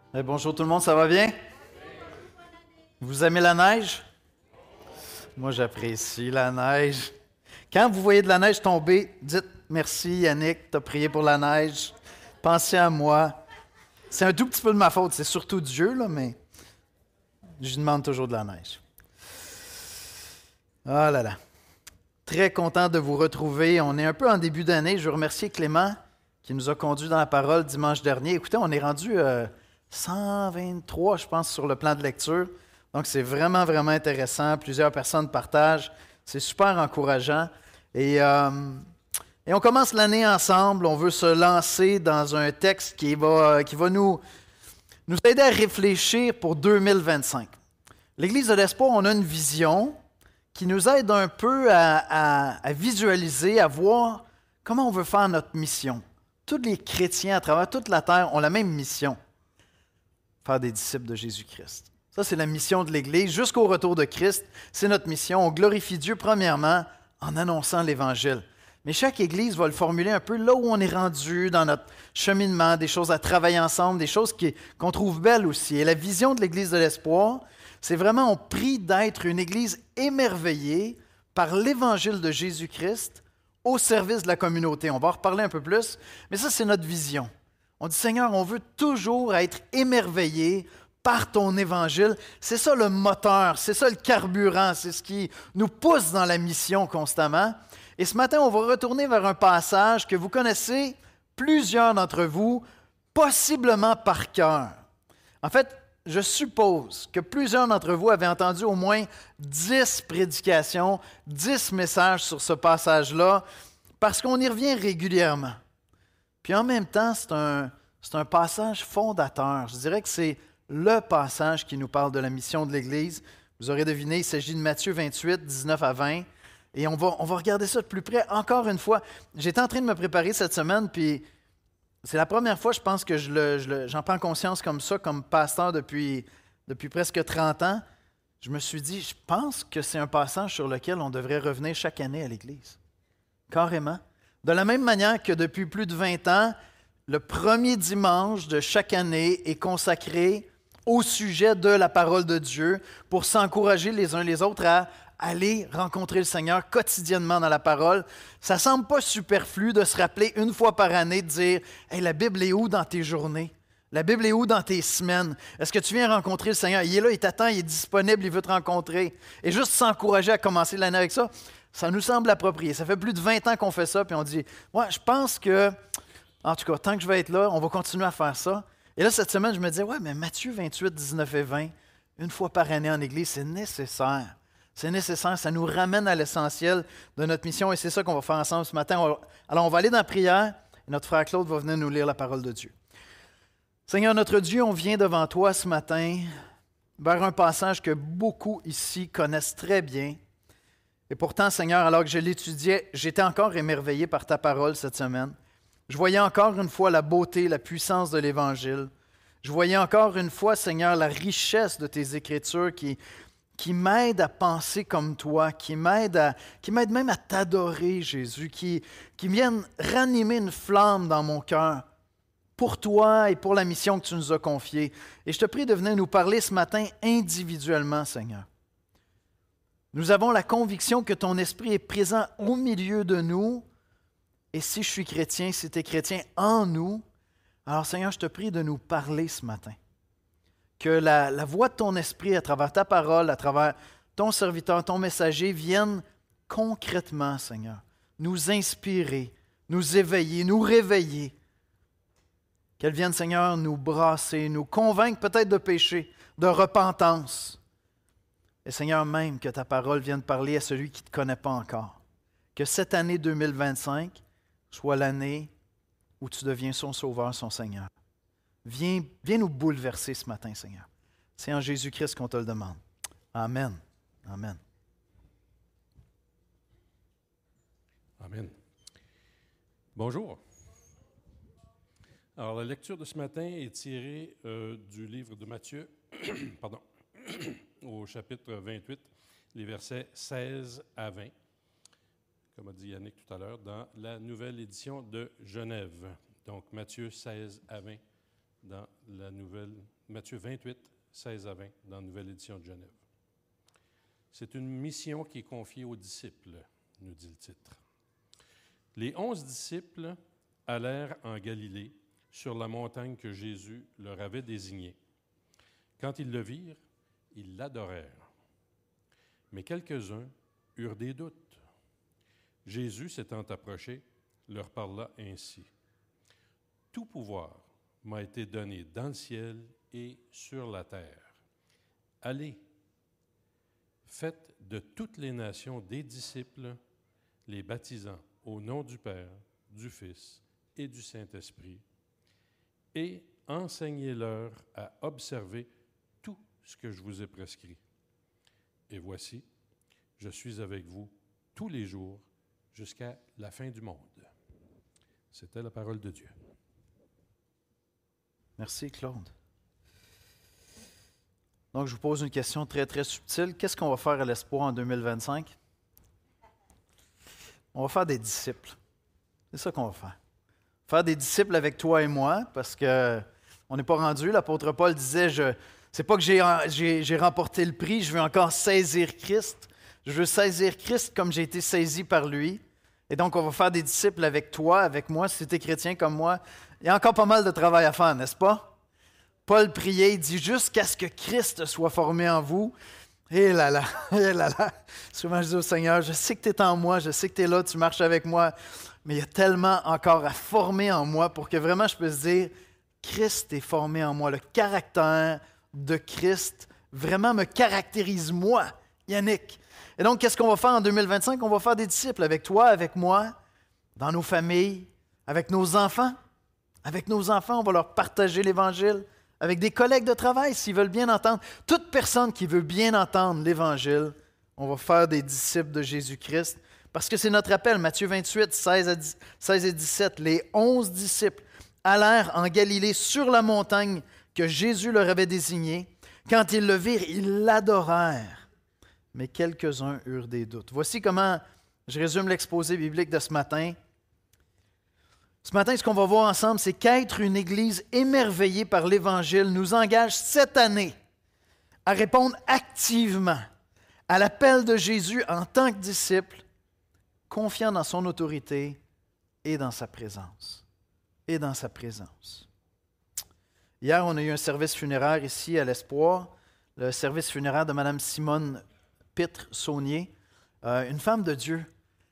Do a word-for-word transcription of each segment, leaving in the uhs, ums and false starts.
Hey, bonjour tout le monde, ça va bien? Vous aimez la neige? Moi, j'apprécie la neige. Quand vous voyez de la neige tomber, dites merci Yannick, tu as prié pour la neige. Pensez à moi. C'est un tout petit peu de ma faute, c'est surtout Dieu, là, mais je lui demande toujours de la neige. Ah là là. Très content de vous retrouver. On est un peu en début d'année. Je veux remercier Clément qui nous a conduits dans la parole dimanche dernier. Écoutez, on est rendu euh, cent vingt-trois, je pense, sur le plan de lecture. Donc, c'est vraiment, vraiment intéressant. Plusieurs personnes partagent. C'est super encourageant. Et, euh, et on commence l'année ensemble. On veut se lancer dans un texte qui va, qui va nous, nous aider à réfléchir pour deux mille vingt-cinq. L'Église de l'Espoir, on a une vision qui nous aide un peu à, à, à visualiser, à voir comment on veut faire notre mission. Tous les chrétiens à travers toute la terre ont la même mission, faire des disciples de Jésus-Christ. Ça, c'est la mission de l'Église. Jusqu'au retour de Christ, c'est notre mission. On glorifie Dieu, premièrement, en annonçant l'Évangile. Mais chaque Église va le formuler un peu là où on est rendu dans notre cheminement, des choses à travailler ensemble, des choses qui, qu'on trouve belles aussi. Et la vision de l'Église de l'Espoir, c'est vraiment, on prie d'être une Église émerveillée par l'Évangile de Jésus-Christ au service de la communauté. On va en reparler un peu plus, mais ça, c'est notre vision. On dit, Seigneur, on veut toujours être émerveillé par ton Évangile. C'est ça le moteur, c'est ça le carburant, c'est ce qui nous pousse dans la mission constamment. Et ce matin, on va retourner vers un passage que vous connaissez, plusieurs d'entre vous, possiblement par cœur. En fait, je suppose que plusieurs d'entre vous avaient entendu au moins dix prédications, dix messages sur ce passage-là, parce qu'on y revient régulièrement. Puis en même temps, c'est un, c'est un passage fondateur. Je dirais que c'est le passage qui nous parle de la mission de l'Église. Vous aurez deviné, il s'agit de Matthieu vingt-huit, dix-neuf à vingt. Et on va, on va regarder ça de plus près. Encore une fois, j'étais en train de me préparer cette semaine, puis c'est la première fois, je pense, que je le, je le, j'en prends conscience comme ça, comme pasteur depuis, depuis presque trente ans. Je me suis dit, je pense que c'est un passage sur lequel on devrait revenir chaque année à l'Église. Carrément. De la même manière que depuis plus de vingt ans, le premier dimanche de chaque année est consacré au sujet de la parole de Dieu pour s'encourager les uns les autres à aller rencontrer le Seigneur quotidiennement dans la parole. Ça ne semble pas superflu de se rappeler une fois par année de dire « Hey, la Bible est où dans tes journées? La Bible est où dans tes semaines? Est-ce que tu viens rencontrer le Seigneur? Il est là, il t'attend, il est disponible, il veut te rencontrer. » Et juste s'encourager à commencer l'année avec ça, ça nous semble approprié. Ça fait plus de vingt ans qu'on fait ça, puis on dit « Ouais, je pense que, en tout cas, tant que je vais être là, on va continuer à faire ça. » Et là, cette semaine, je me disais « Ouais, mais Matthieu vingt-huit, dix-neuf et vingt, une fois par année en Église, c'est nécessaire. » C'est nécessaire, ça nous ramène à l'essentiel de notre mission et c'est ça qu'on va faire ensemble ce matin. Alors, on va aller dans la prière et notre frère Claude va venir nous lire la parole de Dieu. Seigneur notre Dieu, on vient devant toi ce matin vers un passage que beaucoup ici connaissent très bien. Et pourtant, Seigneur, alors que je l'étudiais, j'étais encore émerveillé par ta parole cette semaine. Je voyais encore une fois la beauté, la puissance de l'Évangile. Je voyais encore une fois, Seigneur, la richesse de tes Écritures qui... qui m'aide à penser comme toi, qui m'aide, à, qui m'aide même à t'adorer, Jésus, qui, qui viennent ranimer une flamme dans mon cœur pour toi et pour la mission que tu nous as confiée. Et je te prie de venir nous parler ce matin individuellement, Seigneur. Nous avons la conviction que ton esprit est présent au milieu de nous, et si je suis chrétien, si tu es chrétien en nous, alors Seigneur, je te prie de nous parler ce matin. Que la, la voix de ton esprit, à travers ta parole, à travers ton serviteur, ton messager, vienne concrètement, Seigneur, nous inspirer, nous éveiller, nous réveiller. Qu'elle vienne, Seigneur, nous brasser, nous convaincre peut-être de péché, de repentance. Et Seigneur, même que ta parole vienne parler à celui qui ne te connaît pas encore. Que cette année deux mille vingt-cinq soit l'année où tu deviens son sauveur, son Seigneur. Viens, viens nous bouleverser ce matin, Seigneur. C'est en Jésus-Christ qu'on te le demande. Amen. Amen. Amen. Bonjour. Alors, la lecture de ce matin est tirée euh, du livre de Matthieu, pardon, au chapitre vingt-huit, les versets seize à vingt, comme a dit Yannick tout à l'heure, dans la nouvelle édition de Genève. Donc, Matthieu seize à vingt. dans la nouvelle, Matthieu vingt-huit, seize à vingt, dans la nouvelle édition de Genève. C'est une mission qui est confiée aux disciples, nous dit le titre. Les onze disciples allèrent en Galilée, sur la montagne que Jésus leur avait désignée. Quand ils le virent, ils l'adorèrent. Mais quelques-uns eurent des doutes. Jésus, s'étant approché, leur parla ainsi. « Tout pouvoir m'a été donné dans le ciel et sur la terre. Allez, faites de toutes les nations des disciples, les baptisant au nom du Père, du Fils et du Saint-Esprit, et enseignez-leur à observer tout ce que je vous ai prescrit. Et voici, je suis avec vous tous les jours jusqu'à la fin du monde. » C'était la parole de Dieu. Merci, Claude. Donc, je vous pose une question très, très subtile. Qu'est-ce qu'on va faire à l'Espoir en deux mille vingt-cinq? On va faire des disciples. C'est ça qu'on va faire. Faire des disciples avec toi et moi, parce qu'on n'est pas rendu. L'apôtre Paul disait, je, c'est pas que j'ai, j'ai, j'ai remporté le prix, je veux encore saisir Christ. Je veux saisir Christ comme j'ai été saisi par lui. Et donc, on va faire des disciples avec toi, avec moi, si tu es chrétien comme moi. Il y a encore pas mal de travail à faire, n'est-ce pas? Paul priait, il dit, jusqu'à ce que Christ soit formé en vous. Et là là, et là là. Souvent, je dis au Seigneur, je sais que tu es en moi, je sais que tu es là, tu marches avec moi, mais il y a tellement encore à former en moi pour que vraiment je puisse dire, Christ est formé en moi. Le caractère de Christ vraiment me caractérise moi, Yannick. Et donc, qu'est-ce qu'on va faire en deux mille vingt-cinq? On va faire des disciples avec toi, avec moi, dans nos familles, avec nos enfants. Avec nos enfants, on va leur partager l'Évangile. Avec des collègues de travail, s'ils veulent bien entendre. Toute personne qui veut bien entendre l'Évangile, on va faire des disciples de Jésus-Christ. Parce que c'est notre appel, Matthieu vingt-huit, seize et dix-sept. Les onze disciples allèrent en Galilée sur la montagne que Jésus leur avait désignée. Quand ils le virent, ils l'adorèrent. Mais quelques-uns eurent des doutes. Voici comment je résume l'exposé biblique de ce matin. Ce matin, ce qu'on va voir ensemble, c'est qu'être une Église émerveillée par l'Évangile nous engage cette année à répondre activement à l'appel de Jésus en tant que disciple, confiant dans son autorité et dans sa présence. Et dans sa présence. Hier, on a eu un service funéraire ici à l'Espoir, le service funéraire de Mme Simone Pitre-Saunier, euh, une femme de Dieu.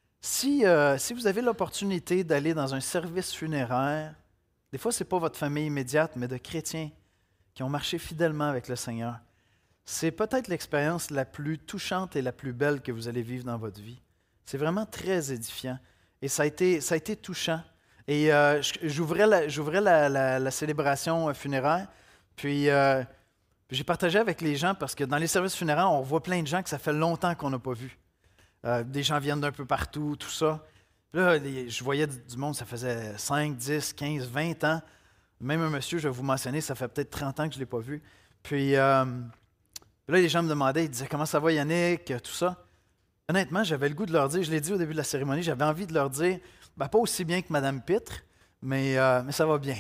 Si, euh, si vous avez l'opportunité d'aller dans un service funéraire, des fois, ce n'est pas votre famille immédiate, mais de chrétiens qui ont marché fidèlement avec le Seigneur, c'est peut-être l'expérience la plus touchante et la plus belle que vous allez vivre dans votre vie. C'est vraiment très édifiant et ça a été, ça a été touchant. Et euh, j'ouvrais, la, j'ouvrais la, la, la célébration funéraire, puis, euh, puis j'ai partagé avec les gens parce que dans les services funéraires, on voit plein de gens que ça fait longtemps qu'on n'a pas vus. Euh, des gens viennent d'un peu partout, tout ça. Là, les, je voyais du, du monde, ça faisait cinq, dix, quinze, vingt ans. Même un monsieur, je vais vous mentionner, ça fait peut-être trente ans que je ne l'ai pas vu. Puis euh, là, les gens me demandaient, ils disaient « Comment ça va Yannick? » Tout ça. Honnêtement, j'avais le goût de leur dire, je l'ai dit au début de la cérémonie, j'avais envie de leur dire, ben, pas aussi bien que Mme Pitre, mais, euh, mais ça va bien.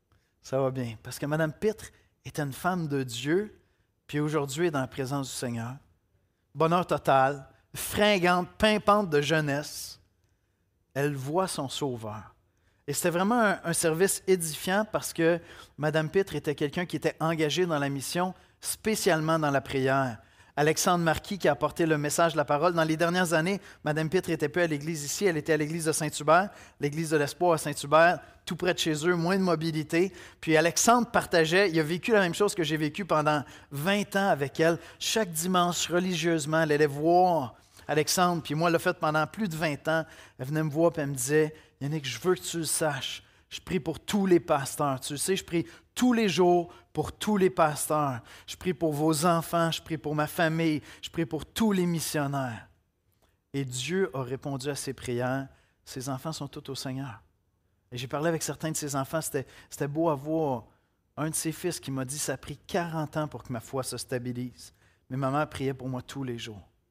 Ça va bien. Parce que Mme Pitre était une femme de Dieu, puis aujourd'hui est dans la présence du Seigneur. Bonheur total. Fringante, pimpante de jeunesse, elle voit son Sauveur. Et c'était vraiment un, un service édifiant parce que Mme Pitre était quelqu'un qui était engagé dans la mission, spécialement dans la prière. Alexandre Marquis qui a apporté le message de la parole. Dans les dernières années, Mme Pitre n'était plus à l'église ici, elle était à l'église de Saint-Hubert, l'église de l'Espoir à Saint-Hubert, tout près de chez eux, moins de mobilité. Puis Alexandre partageait, il a vécu la même chose que j'ai vécu pendant vingt ans avec elle. Chaque dimanche, religieusement, elle allait voir Alexandre, puis moi, elle l'a fait pendant plus de vingt ans. Elle venait me voir et elle me disait, « Yannick, je veux que tu le saches. Je prie pour tous les pasteurs. Tu le sais, je prie tous les jours pour tous les pasteurs. Je prie pour vos enfants, je prie pour ma famille, je prie pour tous les missionnaires. » Et Dieu a répondu à ses prières. Ses enfants sont tous au Seigneur. Et j'ai parlé avec certains de ses enfants. C'était, c'était beau à voir. Un de ses fils qui m'a dit, « Ça a pris quarante ans pour que ma foi se stabilise. Mais ma mère priait pour moi tous les jours. »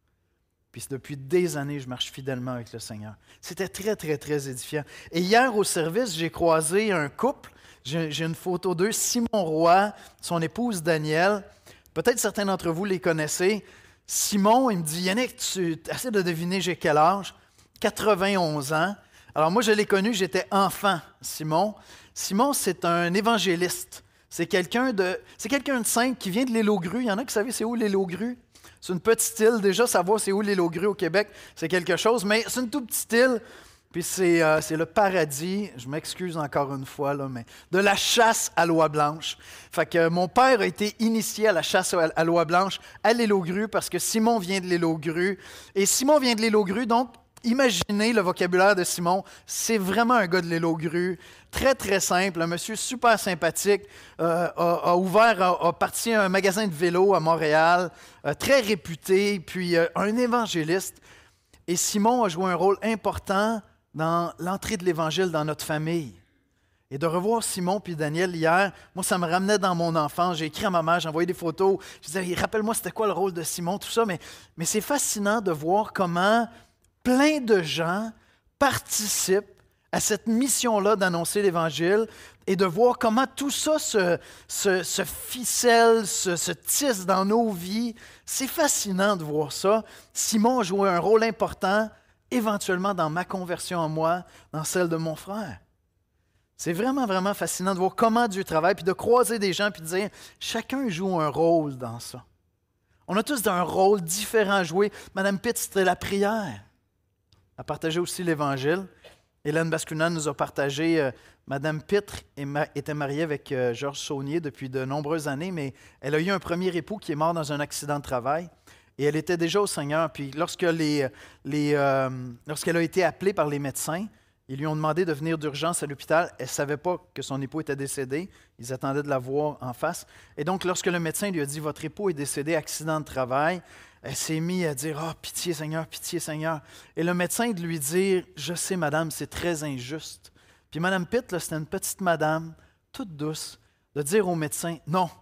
Puis depuis des années, je marche fidèlement avec le Seigneur. C'était très, très, très édifiant. Et hier, au service, j'ai croisé un couple. J'ai, j'ai une photo d'eux, Simon Roy, son épouse Danielle. Peut-être certains d'entre vous les connaissez. Simon, il me dit, Yannick, tu essaies de deviner j'ai quel âge? quatre-vingt-onze ans. Alors moi, je l'ai connu, j'étais enfant, Simon. Simon, c'est un évangéliste. C'est quelqu'un de, c'est quelqu'un de simple qui vient de l'île aux Grues. Il y en a qui savent c'est où l'île aux Grues? C'est une petite île. Déjà, savoir c'est où l'île aux Grues au Québec, c'est quelque chose. Mais c'est une toute petite île. Puis c'est, euh, c'est le paradis, je m'excuse encore une fois, là, mais de la chasse à l'oie blanche. Fait que mon père a été initié à la chasse à l'oie blanche à l'île aux Grues parce que Simon vient de l'île aux Grues. Et Simon vient de l'île aux Grues, donc imaginez le vocabulaire de Simon. C'est vraiment un gars de l'île aux Grues. Très, très simple. Un monsieur super sympathique. Euh, a, a ouvert, a, a parti un magasin de vélo à Montréal. Euh, très réputé. Puis euh, un évangéliste. Et Simon a joué un rôle important dans l'entrée de l'Évangile dans notre famille. Et de revoir Simon puis Daniel hier, moi, ça me ramenait dans mon enfance. J'ai écrit à ma mère, j'ai envoyé des photos. Je disais, rappelle-moi, c'était quoi le rôle de Simon, tout ça. Mais, mais c'est fascinant de voir comment plein de gens participent à cette mission-là d'annoncer l'Évangile et de voir comment tout ça se, se, se ficelle, se, se tisse dans nos vies. C'est fascinant de voir ça. Simon a joué un rôle important éventuellement dans ma conversion en moi, dans celle de mon frère. C'est vraiment, vraiment fascinant de voir comment Dieu travaille, puis de croiser des gens, puis de dire, chacun joue un rôle dans ça. On a tous un rôle différent à jouer. Madame Pitt, c'était la prière. Elle partageait aussi l'Évangile. Hélène Bascunan nous a partagé, euh, Madame Pitre était mariée avec euh, Georges Saunier depuis de nombreuses années, mais elle a eu un premier époux qui est mort dans un accident de travail. Et elle était déjà au Seigneur. Puis lorsque les, les, euh, lorsqu'elle a été appelée par les médecins, ils lui ont demandé de venir d'urgence à l'hôpital. Elle ne savait pas que son époux était décédé. Ils attendaient de la voir en face. Et donc, lorsque le médecin lui a dit « Votre époux est décédé, accident de travail », elle s'est mise à dire « Ah, oh, pitié Seigneur, pitié Seigneur ». Et le médecin de lui dire « Je sais, madame, c'est très injuste ». Puis Madame Pitt, là, c'était une petite madame, toute douce, de dire au médecin « Non,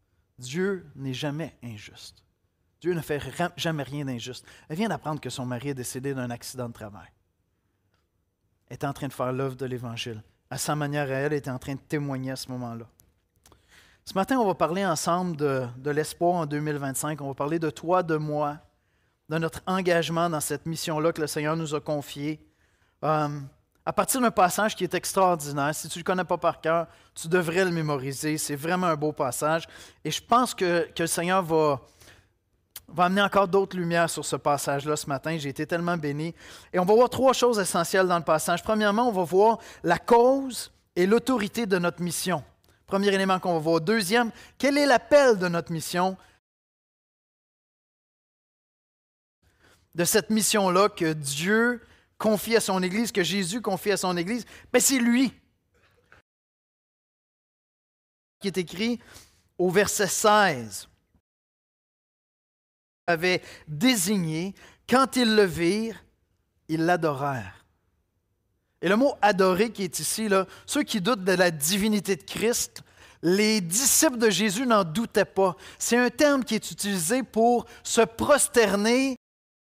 Dieu n'est jamais injuste. Dieu ne fait jamais rien d'injuste. » Elle vient d'apprendre que son mari est décédé d'un accident de travail. Elle était en train de faire l'œuvre de l'Évangile. À sa manière à elle, elle était en train de témoigner à ce moment-là. Ce matin, on va parler ensemble de, de l'espoir en deux mille vingt-cinq. On va parler de toi, de moi, de notre engagement dans cette mission-là que le Seigneur nous a confiée. Euh, à partir d'un passage qui est extraordinaire. Si tu ne le connais pas par cœur, tu devrais le mémoriser. C'est vraiment un beau passage. Et je pense que, que le Seigneur va... va amener encore d'autres lumières sur ce passage-là ce matin. J'ai été tellement béni. Et on va voir trois choses essentielles dans le passage. Premièrement, on va voir la cause et l'autorité de notre mission. Premier élément qu'on va voir. Deuxième, quel est l'appel de notre mission? De cette mission-là que Dieu confie à son Église, que Jésus confie à son Église, bien, c'est lui qui est écrit au verset seize. Avait désigné, quand ils le virent, ils l'adorèrent. Et le mot « adorer » qui est ici, là, ceux qui doutent de la divinité de Christ, les disciples de Jésus n'en doutaient pas. C'est un terme qui est utilisé pour se prosterner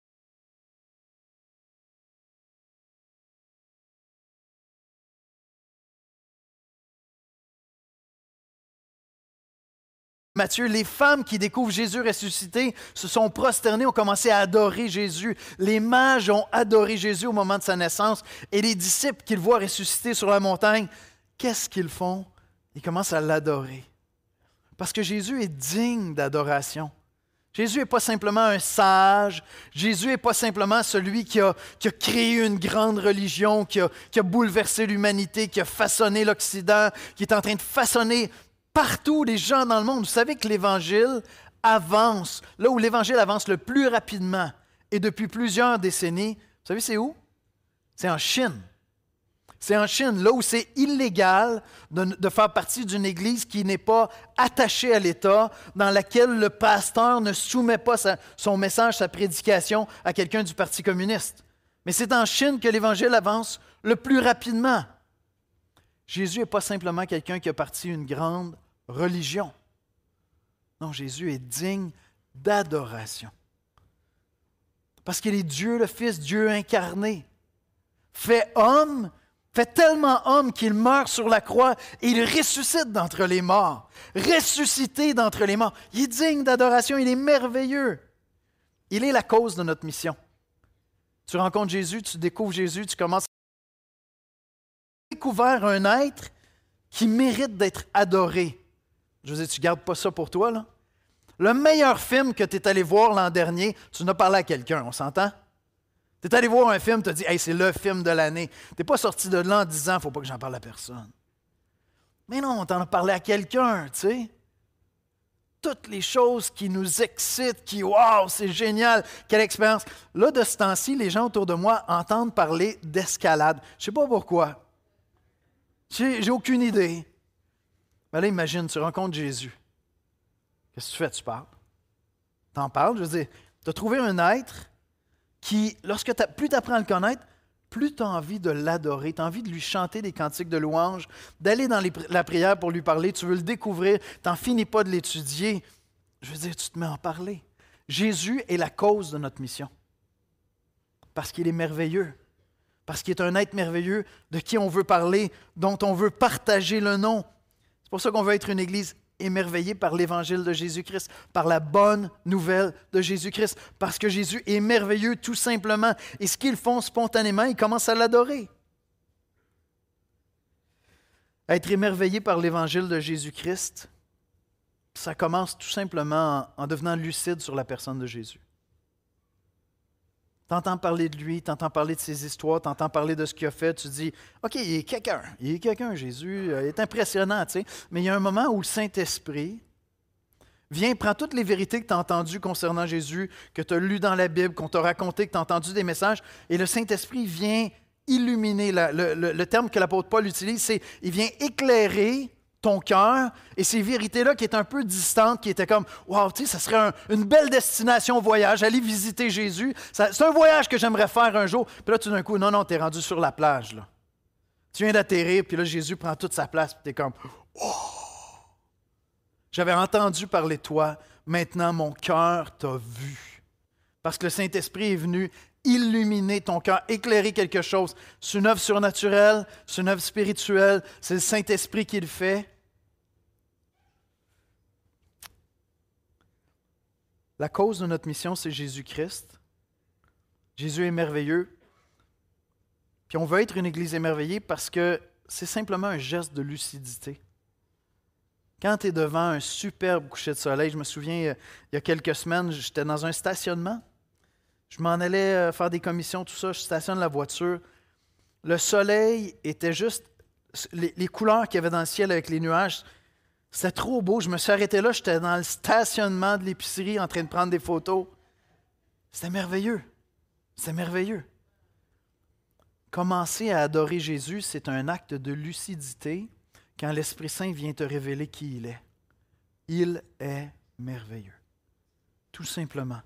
Matthieu, les femmes qui découvrent Jésus ressuscité se sont prosternées, ont commencé à adorer Jésus. Les mages ont adoré Jésus au moment de sa naissance. Et les disciples qu'ils voient ressusciter sur la montagne, qu'est-ce qu'ils font? Ils commencent à l'adorer. Parce que Jésus est digne d'adoration. Jésus n'est pas simplement un sage. Jésus n'est pas simplement celui qui a, qui a créé une grande religion, qui a, qui a bouleversé l'humanité, qui a façonné l'Occident, qui est en train de façonner partout les gens dans le monde. Vous savez que l'Évangile avance, là où l'Évangile avance le plus rapidement et depuis plusieurs décennies, vous savez c'est où? C'est en Chine. C'est en Chine, là où c'est illégal de, de faire partie d'une église qui n'est pas attachée à l'État, dans laquelle le pasteur ne soumet pas sa, son message, sa prédication à quelqu'un du Parti communiste. Mais c'est en Chine que l'Évangile avance le plus rapidement. Jésus n'est pas simplement quelqu'un qui a parti une grande religion. Non, Jésus est digne d'adoration. Parce qu'il est Dieu le Fils, Dieu incarné. Fait homme, fait tellement homme qu'il meurt sur la croix et il ressuscite d'entre les morts. Ressuscité d'entre les morts. Il est digne d'adoration, il est merveilleux. Il est la cause de notre mission. Tu rencontres Jésus, tu découvres Jésus, tu commences à découvrir un être qui mérite d'être adoré. Je veux dire, tu ne gardes pas ça pour toi, là? Le meilleur film que tu es allé voir l'an dernier, tu en as parlé à quelqu'un, on s'entend? Tu es allé voir un film, tu as dit « Hey, c'est le film de l'année ». Tu n'es pas sorti de là en disant « Il ne faut pas que j'en parle à personne ». Mais non, on t'en a parlé à quelqu'un, tu sais. Toutes les choses qui nous excitent, qui « Wow, c'est génial, quelle expérience ». Là, de ce temps-ci, les gens autour de moi entendent parler d'escalade. Je ne sais pas pourquoi. J'ai, j'ai aucune idée. Mais là, imagine, tu rencontres Jésus. Qu'est-ce que tu fais? Tu parles. Tu en parles, je veux dire, tu as trouvé un être qui, lorsque t'as, plus tu apprends à le connaître, plus tu as envie de l'adorer, tu as envie de lui chanter des cantiques de louange, d'aller dans les, la prière pour lui parler, tu veux le découvrir, tu n'en finis pas de l'étudier. Je veux dire, tu te mets à en parler. Jésus est la cause de notre mission. Parce qu'il est merveilleux. Parce qu'il est un être merveilleux de qui on veut parler, dont on veut partager le nom. C'est pour ça qu'on veut être une Église émerveillée par l'Évangile de Jésus-Christ, par la bonne nouvelle de Jésus-Christ, parce que Jésus est merveilleux tout simplement. Et ce qu'ils font spontanément, ils commencent à l'adorer. Être émerveillé par l'Évangile de Jésus-Christ, ça commence tout simplement en, en devenant lucide sur la personne de Jésus. Tu entends parler de lui, tu entends parler de ses histoires, tu entends parler de ce qu'il a fait, tu dis « OK, il est quelqu'un, il est quelqu'un, Jésus, il est impressionnant, tu sais. » Mais il y a un moment où le Saint-Esprit vient, prend toutes les vérités que tu as entendues concernant Jésus, que tu as lues dans la Bible, qu'on t'a raconté, que tu as entendu des messages, et le Saint-Esprit vient illuminer, la, le, le, le terme que l'apôtre Paul utilise, c'est « il vient éclairer » ton cœur, et ces vérités-là qui étaient un peu distantes, qui étaient comme « Wow, tu sais, ça serait un, une belle destination voyage, aller visiter Jésus. Ça, c'est un voyage que j'aimerais faire un jour. » Puis là, tout d'un coup, non, non, tu es rendu sur la plage. Là. Tu viens d'atterrir, puis là, Jésus prend toute sa place, puis tu es comme « Oh! J'avais entendu parler de toi, maintenant mon cœur t'a vu. » Parce que le Saint-Esprit est venu illuminer ton cœur, éclairer quelque chose. C'est une œuvre surnaturelle, c'est une œuvre spirituelle, c'est le Saint-Esprit qui le fait. La cause de notre mission, c'est Jésus-Christ. Jésus est merveilleux. Puis on veut être une Église émerveillée parce que c'est simplement un geste de lucidité. Quand tu es devant un superbe coucher de soleil, je me souviens, il y a quelques semaines, j'étais dans un stationnement. Je m'en allais faire des commissions, tout ça, je stationne la voiture. Le soleil était juste... Les, les couleurs qu'il y avait dans le ciel avec les nuages, c'était trop beau. Je me suis arrêté là, j'étais dans le stationnement de l'épicerie en train de prendre des photos. C'était merveilleux. C'était merveilleux. Commencer à adorer Jésus, c'est un acte de lucidité quand l'Esprit Saint vient te révéler qui il est. Il est merveilleux. Tout simplement.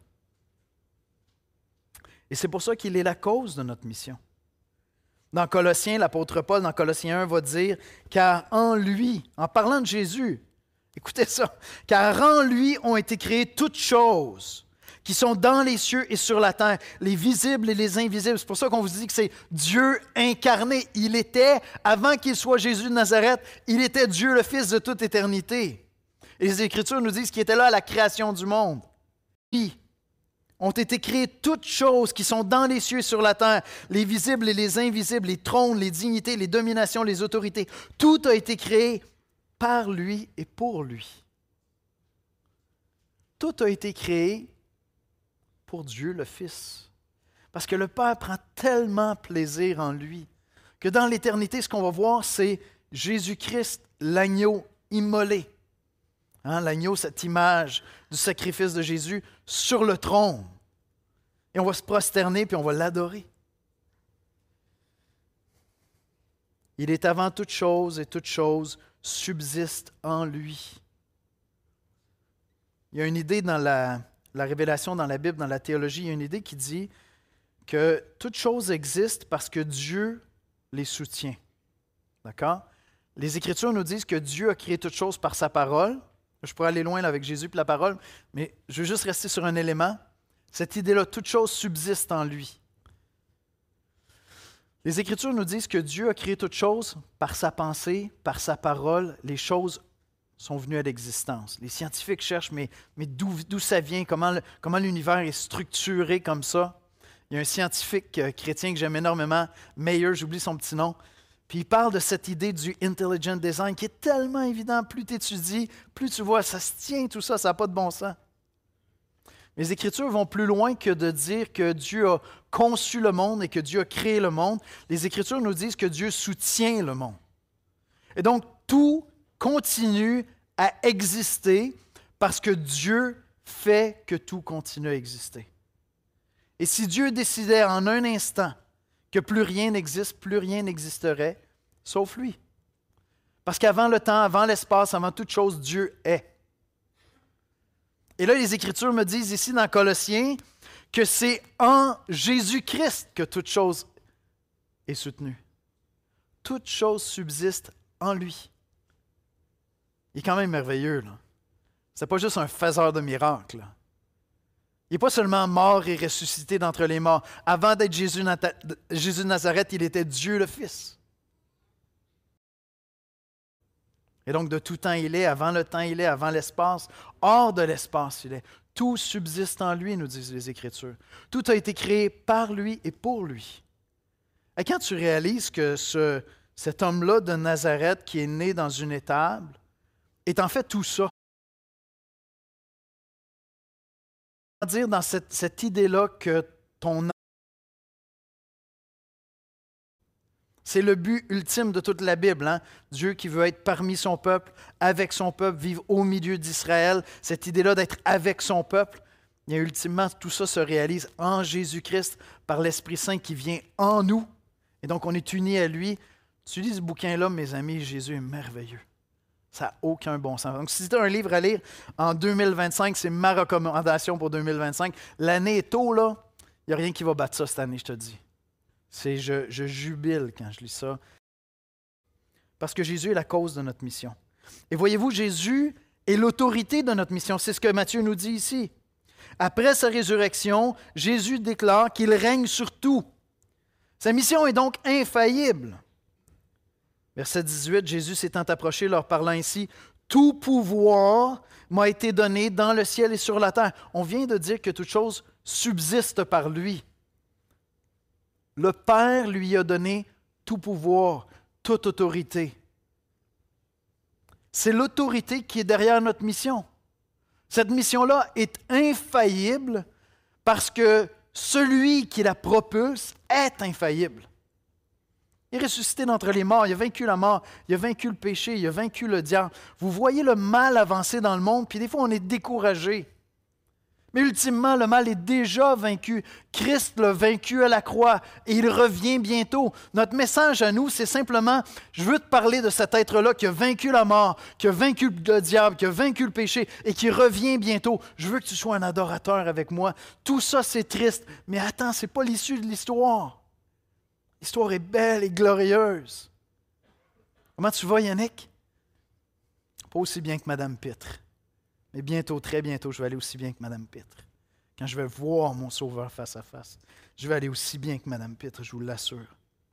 Et c'est pour ça qu'il est la cause de notre mission. Dans Colossiens, l'apôtre Paul, dans Colossiens un, va dire « Car en lui, en parlant de Jésus, écoutez ça, « Car en lui ont été créées toutes choses qui sont dans les cieux et sur la terre, les visibles et les invisibles. » C'est pour ça qu'on vous dit que c'est Dieu incarné. Il était, avant qu'il soit Jésus de Nazareth, il était Dieu le Fils de toute éternité. Et les Écritures nous disent qu'il était là à la création du monde. Puis, ont été créées toutes choses qui sont dans les cieux et sur la terre, les visibles et les invisibles, les trônes, les dignités, les dominations, les autorités. Tout a été créé par lui et pour lui. Tout a été créé pour Dieu le Fils. Parce que le Père prend tellement plaisir en lui que dans l'éternité, ce qu'on va voir, c'est Jésus-Christ, l'agneau immolé. Hein, l'agneau, cette image du sacrifice de Jésus sur le trône. Et on va se prosterner puis on va l'adorer. Il est avant toute chose et toute chose subsiste en lui. Il y a une idée dans la, la révélation dans la Bible, dans la théologie, il y a une idée qui dit que toute chose existe parce que Dieu les soutient. D'accord? Les Écritures nous disent que Dieu a créé toute chose par sa parole. Je pourrais aller loin là, avec Jésus et la parole, mais je veux juste rester sur un élément. Cette idée-là, toute chose subsiste en lui. Les Écritures nous disent que Dieu a créé toute chose par sa pensée, par sa parole. Les choses sont venues à l'existence. Les scientifiques cherchent, mais, mais d'où, d'où ça vient, comment, le, comment l'univers est structuré comme ça. Il y a un scientifique euh, chrétien que j'aime énormément, Mayer, j'oublie son petit nom, puis il parle de cette idée du intelligent design qui est tellement évident. Plus tu étudies, plus tu vois, ça se tient tout ça, ça n'a pas de bon sens. Les Écritures vont plus loin que de dire que Dieu a conçu le monde et que Dieu a créé le monde. Les Écritures nous disent que Dieu soutient le monde. Et donc, tout continue à exister parce que Dieu fait que tout continue à exister. Et si Dieu décidait en un instant que plus rien n'existe, plus rien n'existerait, sauf lui. Parce qu'avant le temps, avant l'espace, avant toute chose, Dieu est. Et là, les Écritures me disent ici dans Colossiens que c'est en Jésus-Christ que toute chose est soutenue. Toute chose subsiste en lui. Il est quand même merveilleux, là. Ce n'est pas juste un faiseur de miracles, là. Il n'est pas seulement mort et ressuscité d'entre les morts. Avant d'être Jésus, Jésus de Nazareth, il était Dieu le Fils. Et donc, de tout temps, il est, avant le temps, il est, avant l'espace, hors de l'espace, il est. Tout subsiste en lui, nous disent les Écritures. Tout a été créé par lui et pour lui. Et quand tu réalises que ce, cet homme-là de Nazareth, qui est né dans une étable, est en fait tout ça. Dire dans cette, cette idée-là que ton c'est le but ultime de toute la Bible. Hein? Dieu qui veut être parmi son peuple, avec son peuple, vivre au milieu d'Israël. Cette idée-là d'être avec son peuple, et ultimement, tout ça se réalise en Jésus-Christ par l'Esprit Saint qui vient en nous. Et donc, on est unis à lui. Tu lis ce bouquin-là, mes amis, Jésus est merveilleux. Ça n'a aucun bon sens. Donc, si tu as un livre à lire en deux mille vingt-cinq, c'est ma recommandation pour deux mille vingt-cinq. L'année est tôt, là. Il n'y a rien qui va battre ça cette année, je te dis. C'est, je, je jubile quand je lis ça. Parce que Jésus est la cause de notre mission. Et voyez-vous, Jésus est l'autorité de notre mission. C'est ce que Matthieu nous dit ici. Après sa résurrection, Jésus déclare qu'il règne sur tout. Sa mission est donc infaillible. Verset dix-huit, Jésus s'étant approché, leur parlant ainsi, « Tout pouvoir m'a été donné dans le ciel et sur la terre. » On vient de dire que toute chose subsiste par lui. Le Père lui a donné tout pouvoir, toute autorité. C'est l'autorité qui est derrière notre mission. Cette mission-là est infaillible parce que celui qui la propulse est infaillible. Il est ressuscité d'entre les morts, il a vaincu la mort, il a vaincu le péché, il a vaincu le diable. Vous voyez le mal avancer dans le monde, puis des fois on est découragé. Mais ultimement, le mal est déjà vaincu. Christ l'a vaincu à la croix et il revient bientôt. Notre message à nous, c'est simplement, je veux te parler de cet être-là qui a vaincu la mort, qui a vaincu le diable, qui a vaincu le péché et qui revient bientôt. Je veux que tu sois un adorateur avec moi. Tout ça, c'est triste, mais attends, ce n'est pas l'issue de l'histoire. L'histoire est belle et glorieuse. Comment tu vas, Yannick? Pas aussi bien que Madame Pitre. Mais bientôt, très bientôt, je vais aller aussi bien que Madame Pitre. Quand je vais voir mon Sauveur face à face, je vais aller aussi bien que Madame Pitre, je vous l'assure.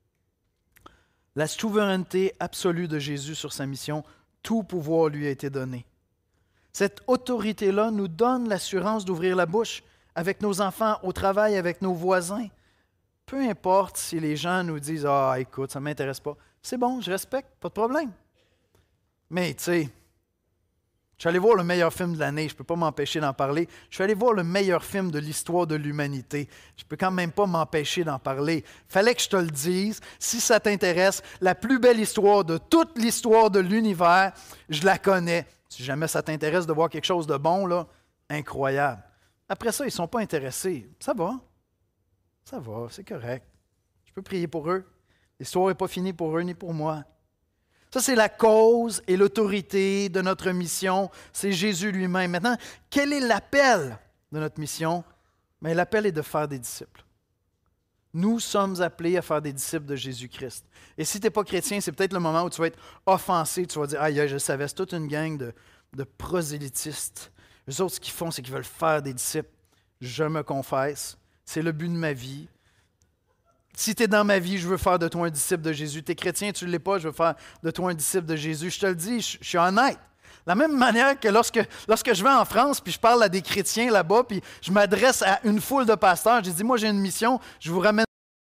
La souveraineté absolue de Jésus sur sa mission, tout pouvoir lui a été donné. Cette autorité-là nous donne l'assurance d'ouvrir la bouche avec nos enfants, au travail, avec nos voisins. Peu importe si les gens nous disent « Ah, écoute, ça ne m'intéresse pas. » C'est bon, je respecte, pas de problème. Mais, tu sais, je suis allé voir le meilleur film de l'année, je ne peux pas m'empêcher d'en parler. Je suis allé voir le meilleur film de l'histoire de l'humanité. Je ne peux quand même pas m'empêcher d'en parler. Il fallait que je te le dise. Si ça t'intéresse, la plus belle histoire de toute l'histoire de l'univers, je la connais. Si jamais ça t'intéresse de voir quelque chose de bon, là, incroyable. Après ça, ils ne sont pas intéressés. Ça va. Ça va, c'est correct. Je peux prier pour eux. L'histoire n'est pas finie pour eux ni pour moi. Ça, c'est la cause et l'autorité de notre mission. C'est Jésus lui-même. Maintenant, quel est l'appel de notre mission? Bien, l'appel est de faire des disciples. Nous sommes appelés à faire des disciples de Jésus-Christ. Et si tu n'es pas chrétien, c'est peut-être le moment où tu vas être offensé. Tu vas dire « Aïe, je savais, c'est toute une gang de, de prosélytistes. » Eux autres, ce qu'ils font, c'est qu'ils veulent faire des disciples. je me confesse. C'est le but de ma vie. Si tu es dans ma vie, je veux faire de toi un disciple de Jésus. Tu es chrétien, tu ne l'es pas, je veux faire de toi un disciple de Jésus. Je te le dis, je, je suis honnête. De la même manière que lorsque, lorsque je vais en France, puis je parle à des chrétiens là-bas, puis je m'adresse à une foule de pasteurs, je dis, moi j'ai une mission, je vous ramène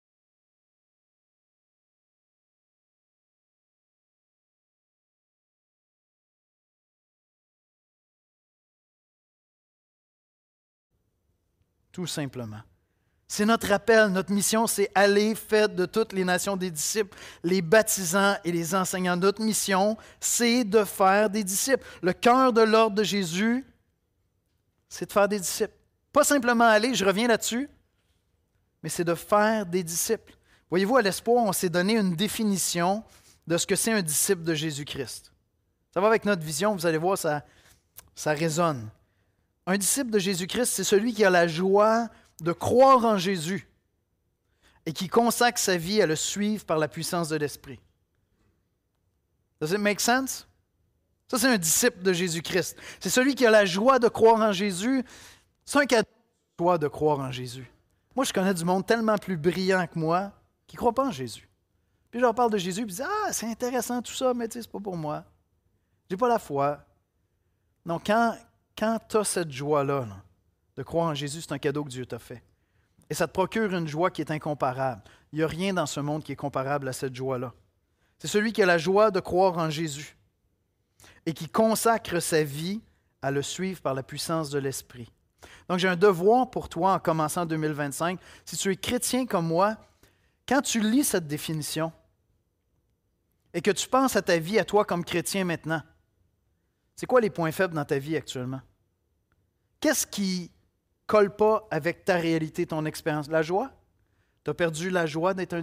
tout simplement. C'est notre appel, notre mission, c'est aller, faites de toutes les nations des disciples, les baptisants et les enseignants. Notre mission, c'est de faire des disciples. Le cœur de l'ordre de Jésus, c'est de faire des disciples. Pas simplement aller, je reviens là-dessus, mais c'est de faire des disciples. Voyez-vous, à l'Espoir, on s'est donné une définition de ce que c'est un disciple de Jésus-Christ. Ça va avec notre vision, vous allez voir, ça, ça résonne. Un disciple de Jésus-Christ, c'est celui qui a la joie de croire en Jésus et qui consacre sa vie à le suivre par la puissance de l'Esprit. Does it make sense? Ça, c'est un disciple de Jésus-Christ. C'est celui qui a la joie de croire en Jésus. C'est un cadeau de joie de croire en Jésus. Moi, je connais du monde tellement plus brillant que moi qui ne croit pas en Jésus. Puis je leur parle de Jésus et je dis « Ah, c'est intéressant tout ça, mais tu sais, c'est pas pour moi. J'ai pas la foi. » Non, quand, quand tu as cette joie-là, là, de croire en Jésus, c'est un cadeau que Dieu t'a fait. Et ça te procure une joie qui est incomparable. Il n'y a rien dans ce monde qui est comparable à cette joie-là. C'est celui qui a la joie de croire en Jésus et qui consacre sa vie à le suivre par la puissance de l'Esprit. Donc, j'ai un devoir pour toi en commençant deux mille vingt-cinq. Si tu es chrétien comme moi, quand tu lis cette définition et que tu penses à ta vie, à toi comme chrétien maintenant, c'est quoi les points faibles dans ta vie actuellement? Qu'est-ce qui colle pas avec ta réalité, ton expérience? La joie? Tu as perdu la joie d'être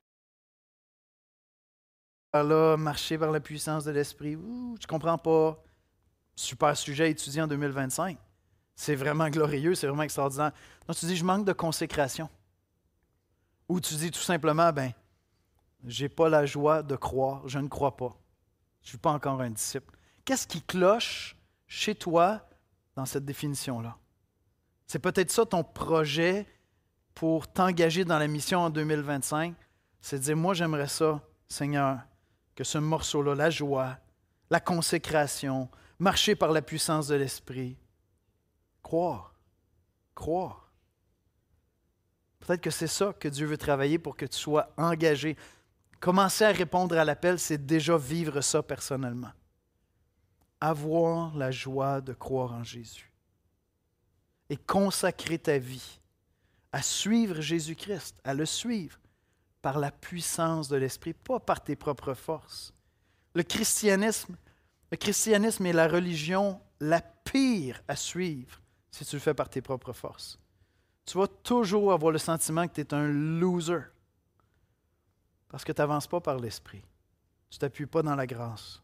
un... là, marcher par la puissance de l'Esprit. Ouh, je ne comprends pas. Super sujet à étudier en deux mille vingt-cinq. C'est vraiment glorieux, c'est vraiment extraordinaire. Donc tu dis, je manque de consécration. Ou tu dis tout simplement, ben, je n'ai pas la joie de croire, je ne crois pas. Je ne suis pas encore un disciple. Qu'est-ce qui cloche chez toi dans cette définition-là? C'est peut-être ça ton projet pour t'engager dans la mission en deux mille vingt-cinq. C'est de dire, moi j'aimerais ça, Seigneur, que ce morceau-là, la joie, la consécration, marcher par la puissance de l'Esprit, croire, croire. Peut-être que c'est ça que Dieu veut travailler pour que tu sois engagé. Commencer à répondre à l'appel, c'est déjà vivre ça personnellement. Avoir la joie de croire en Jésus. Et consacrer ta vie à suivre Jésus-Christ, à le suivre par la puissance de l'Esprit, pas par tes propres forces. Le christianisme, le christianisme est la religion la pire à suivre si tu le fais par tes propres forces. Tu vas toujours avoir le sentiment que tu es un loser parce que tu n'avances pas par l'Esprit. Tu ne t'appuies pas dans la grâce.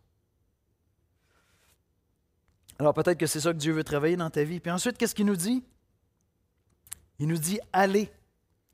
Alors peut-être que c'est ça que Dieu veut travailler dans ta vie. Puis ensuite, qu'est-ce qu'il nous dit? Il nous dit « allez, allez ».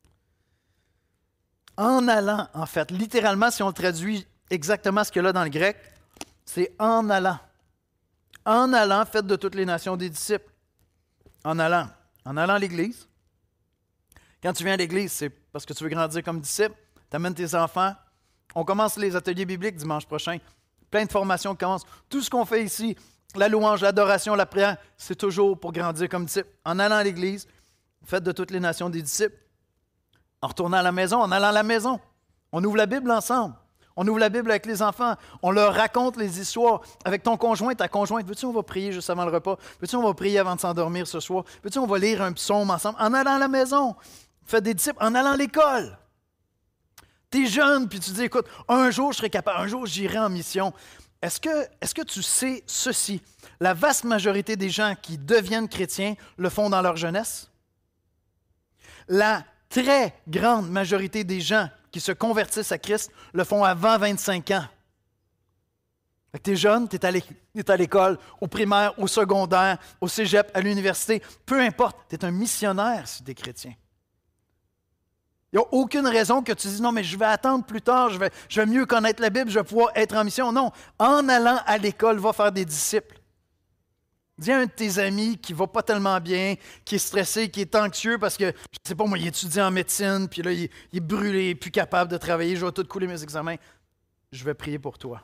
En allant, en fait. Littéralement, si on le traduit exactement ce qu'il y a là dans le grec, c'est « en allant ». En allant, faites de toutes les nations des disciples. En allant. En allant à l'Église. Quand tu viens à l'Église, c'est parce que tu veux grandir comme disciple. Tu amènes tes enfants. On commence les ateliers bibliques dimanche prochain. Plein de formations qui commencent. Tout ce qu'on fait ici, la louange, l'adoration, la prière, c'est toujours pour grandir comme disciple. En allant à l'Église, faites de toutes les nations des disciples. En retournant à la maison, en allant à la maison. On ouvre la Bible ensemble. On ouvre la Bible avec les enfants. On leur raconte les histoires avec ton conjoint, ta conjointe. Veux-tu, on va prier juste avant le repas? Veux-tu, on va prier avant de s'endormir ce soir? Veux-tu, on va lire un psaume ensemble? En allant à la maison. Faites des disciples. En allant à l'école. Tu es jeune, puis tu dis, écoute, un jour je serai capable, un jour j'irai en mission. Est-ce que, est-ce que tu sais ceci? La vaste majorité des gens qui deviennent chrétiens le font dans leur jeunesse. La très grande majorité des gens qui se convertissent à Christ le font avant vingt-cinq ans. Tu es jeune, tu es à l'école, au primaire, au secondaire, au cégep, à l'université. Peu importe, tu es un missionnaire si tu es chrétien. Il n'y a aucune raison que tu dises « Non, mais je vais attendre plus tard, je vais, je vais mieux connaître la Bible, je vais pouvoir être en mission. » Non, en allant à l'école, va faire des disciples. Dis à un de tes amis qui va pas tellement bien, qui est stressé, qui est anxieux parce que, je sais pas moi, il étudie en médecine, puis là, il, il est brûlé, il est plus capable de travailler, je vais tout couler mes examens. Je vais prier pour toi.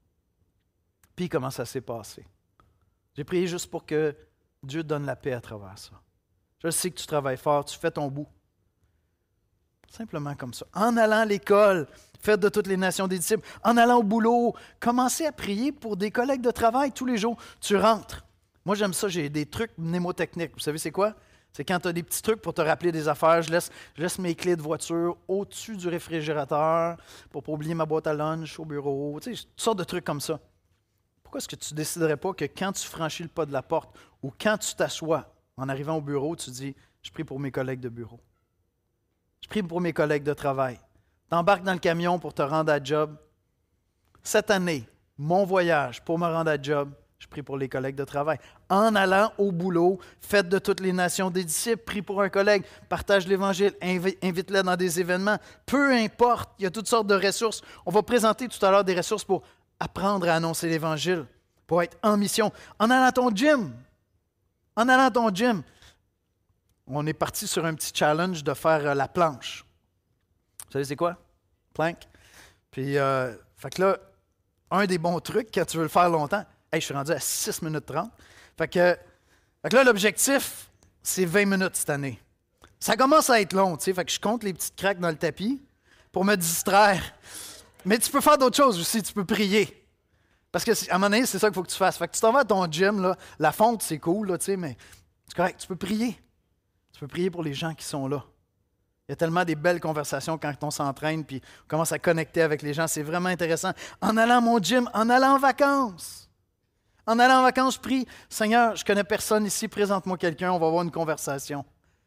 Puis comment ça s'est passé? J'ai prié juste pour que Dieu te donne la paix à travers ça. Je sais que tu travailles fort, tu fais ton bout. Simplement comme ça. En allant à l'école, faites de toutes les nations des disciples. En allant au boulot, commencez à prier pour des collègues de travail tous les jours. Tu rentres. Moi, j'aime ça, j'ai des trucs mnémotechniques. Vous savez, c'est quoi? C'est quand tu as des petits trucs pour te rappeler des affaires. Je laisse, je laisse mes clés de voiture au-dessus du réfrigérateur pour ne pas oublier ma boîte à lunch au bureau. Tu sais, toutes sortes de trucs comme ça. Pourquoi est-ce que tu ne déciderais pas que quand tu franchis le pas de la porte ou quand tu t'assois en arrivant au bureau, tu dis « Je prie pour mes collègues de bureau. Je prie pour mes collègues de travail. » Tu embarques dans le camion pour te rendre à job. Cette année, mon voyage pour me rendre à job, je prie pour les collègues de travail. En allant au boulot, faites de toutes les nations des disciples, prie pour un collègue, partage l'Évangile, invi- invite-les dans des événements. Peu importe, il y a toutes sortes de ressources. On va présenter tout à l'heure des ressources pour apprendre à annoncer l'Évangile, pour être en mission. En allant à ton gym, en allant à ton gym, on est parti sur un petit challenge de faire euh, la planche. Vous savez c'est quoi? Plank. Puis, euh, fait que là, un des bons trucs, quand tu veux le faire longtemps, hey, je suis rendu à six minutes trente. Fait que, fait que là, l'objectif, c'est vingt minutes cette année. Ça commence à être long, tu sais. Fait que je compte les petites craques dans le tapis pour me distraire. Mais tu peux faire d'autres choses aussi, tu peux prier. Parce qu'à un moment donné, c'est ça qu'il faut que tu fasses. Fait que tu t'en vas à ton gym, là, la fonte, c'est cool, là, tu sais, mais c'est correct, tu peux prier. Tu peux prier pour les gens qui sont là. Il y a tellement des belles conversations quand on s'entraîne puis on commence à connecter avec les gens. C'est vraiment intéressant. En allant à mon gym, en allant en vacances. En allant en vacances, je prie, Seigneur, je ne connais personne ici, présente-moi quelqu'un, on va avoir une conversation.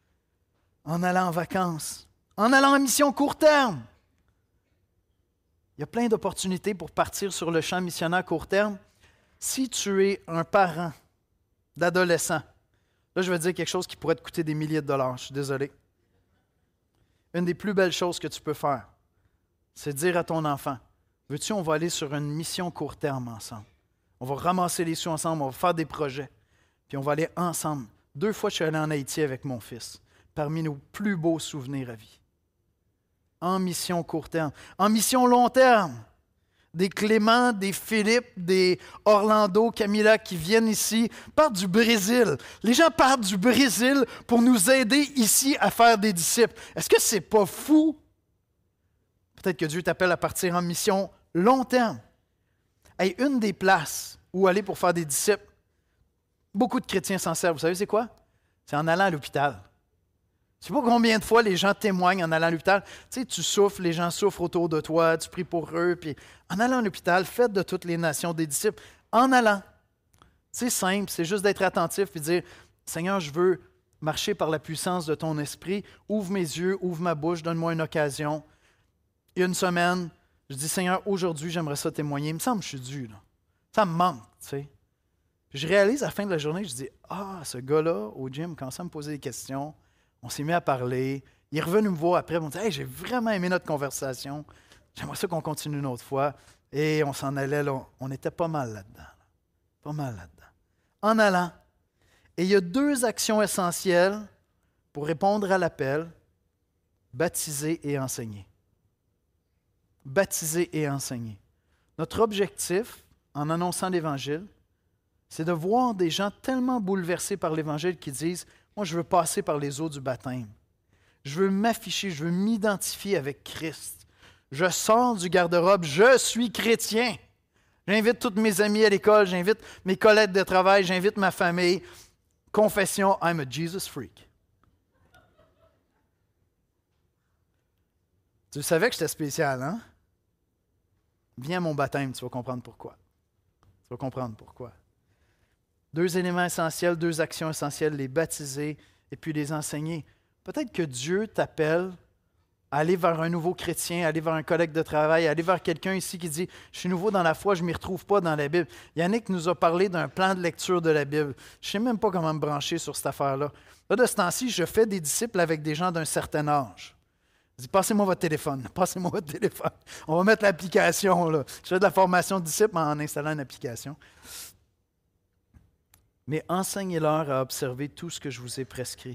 En allant en vacances. En allant en mission court terme. Il y a plein d'opportunités pour partir sur le champ missionnaire court terme. Si tu es un parent d'adolescent, là, je vais dire quelque chose qui pourrait te coûter des milliers de dollars, je suis désolé. Une des plus belles choses que tu peux faire, c'est dire à ton enfant, veux-tu, on va aller sur une mission court terme ensemble. On va ramasser les sous ensemble, on va faire des projets, puis on va aller ensemble. Deux fois, je suis allé en Haïti avec mon fils, parmi nos plus beaux souvenirs à vie. En mission court terme. En mission long terme. Des Clément, des Philippe, des Orlando, Camilla qui viennent ici, partent du Brésil. Les gens partent du Brésil pour nous aider ici à faire des disciples. Est-ce que c'est pas fou? Peut-être que Dieu t'appelle à partir en mission long terme. Hey, une des places où aller pour faire des disciples, beaucoup de chrétiens s'en servent. Vous savez c'est quoi? C'est en allant à l'hôpital. Je ne sais pas combien de fois les gens témoignent en allant à l'hôpital. Tu sais, tu souffres, les gens souffrent autour de toi, tu pries pour eux. Puis en allant à l'hôpital, faites de toutes les nations des disciples. En allant. C'est simple, c'est juste d'être attentif et de dire, Seigneur, je veux marcher par la puissance de ton esprit. Ouvre mes yeux, ouvre ma bouche, donne-moi une occasion. Il y a une semaine, je dis, Seigneur, aujourd'hui, j'aimerais ça témoigner. Il me semble que je suis dû. Là. Ça me manque, tu sais. Puis je réalise à la fin de la journée, je dis, ah, ce gars-là, au gym, commence à me poser des questions. On s'est mis à parler. Il est revenu me voir après. Il m'a dit, hey, j'ai vraiment aimé notre conversation. J'aimerais ça qu'on continue une autre fois. Et on s'en allait là. On était pas mal là-dedans. Là. Pas mal là-dedans. En allant. Et il y a deux actions essentielles pour répondre à l'appel, baptiser et enseigner. Baptiser et enseigner. Notre objectif, en annonçant l'Évangile, c'est de voir des gens tellement bouleversés par l'Évangile qui disent, moi, je veux passer par les eaux du baptême. Je veux m'afficher, je veux m'identifier avec Christ. Je sors du garde-robe, je suis chrétien. J'invite tous mes amis à l'école, j'invite mes collègues de travail, j'invite ma famille. Confession, I'm a Jesus freak. Tu savais que j'étais spécial, hein? Viens à mon baptême, tu vas comprendre pourquoi. Tu vas comprendre pourquoi. Deux éléments essentiels, deux actions essentielles, les baptiser et puis les enseigner. Peut-être que Dieu t'appelle à aller vers un nouveau chrétien, à aller vers un collègue de travail, à aller vers quelqu'un ici qui dit « Je suis nouveau dans la foi, je ne m'y retrouve pas dans la Bible. » Yannick nous a parlé d'un plan de lecture de la Bible. Je ne sais même pas comment me brancher sur cette affaire-là. Là, de ce temps-ci, je fais des disciples avec des gens d'un certain âge. Je dis, passez-moi votre téléphone, passez-moi votre téléphone. On va mettre l'application, là. Je fais de la formation de disciples en installant une application. mais enseignez-leur à observer tout ce que je vous ai prescrit.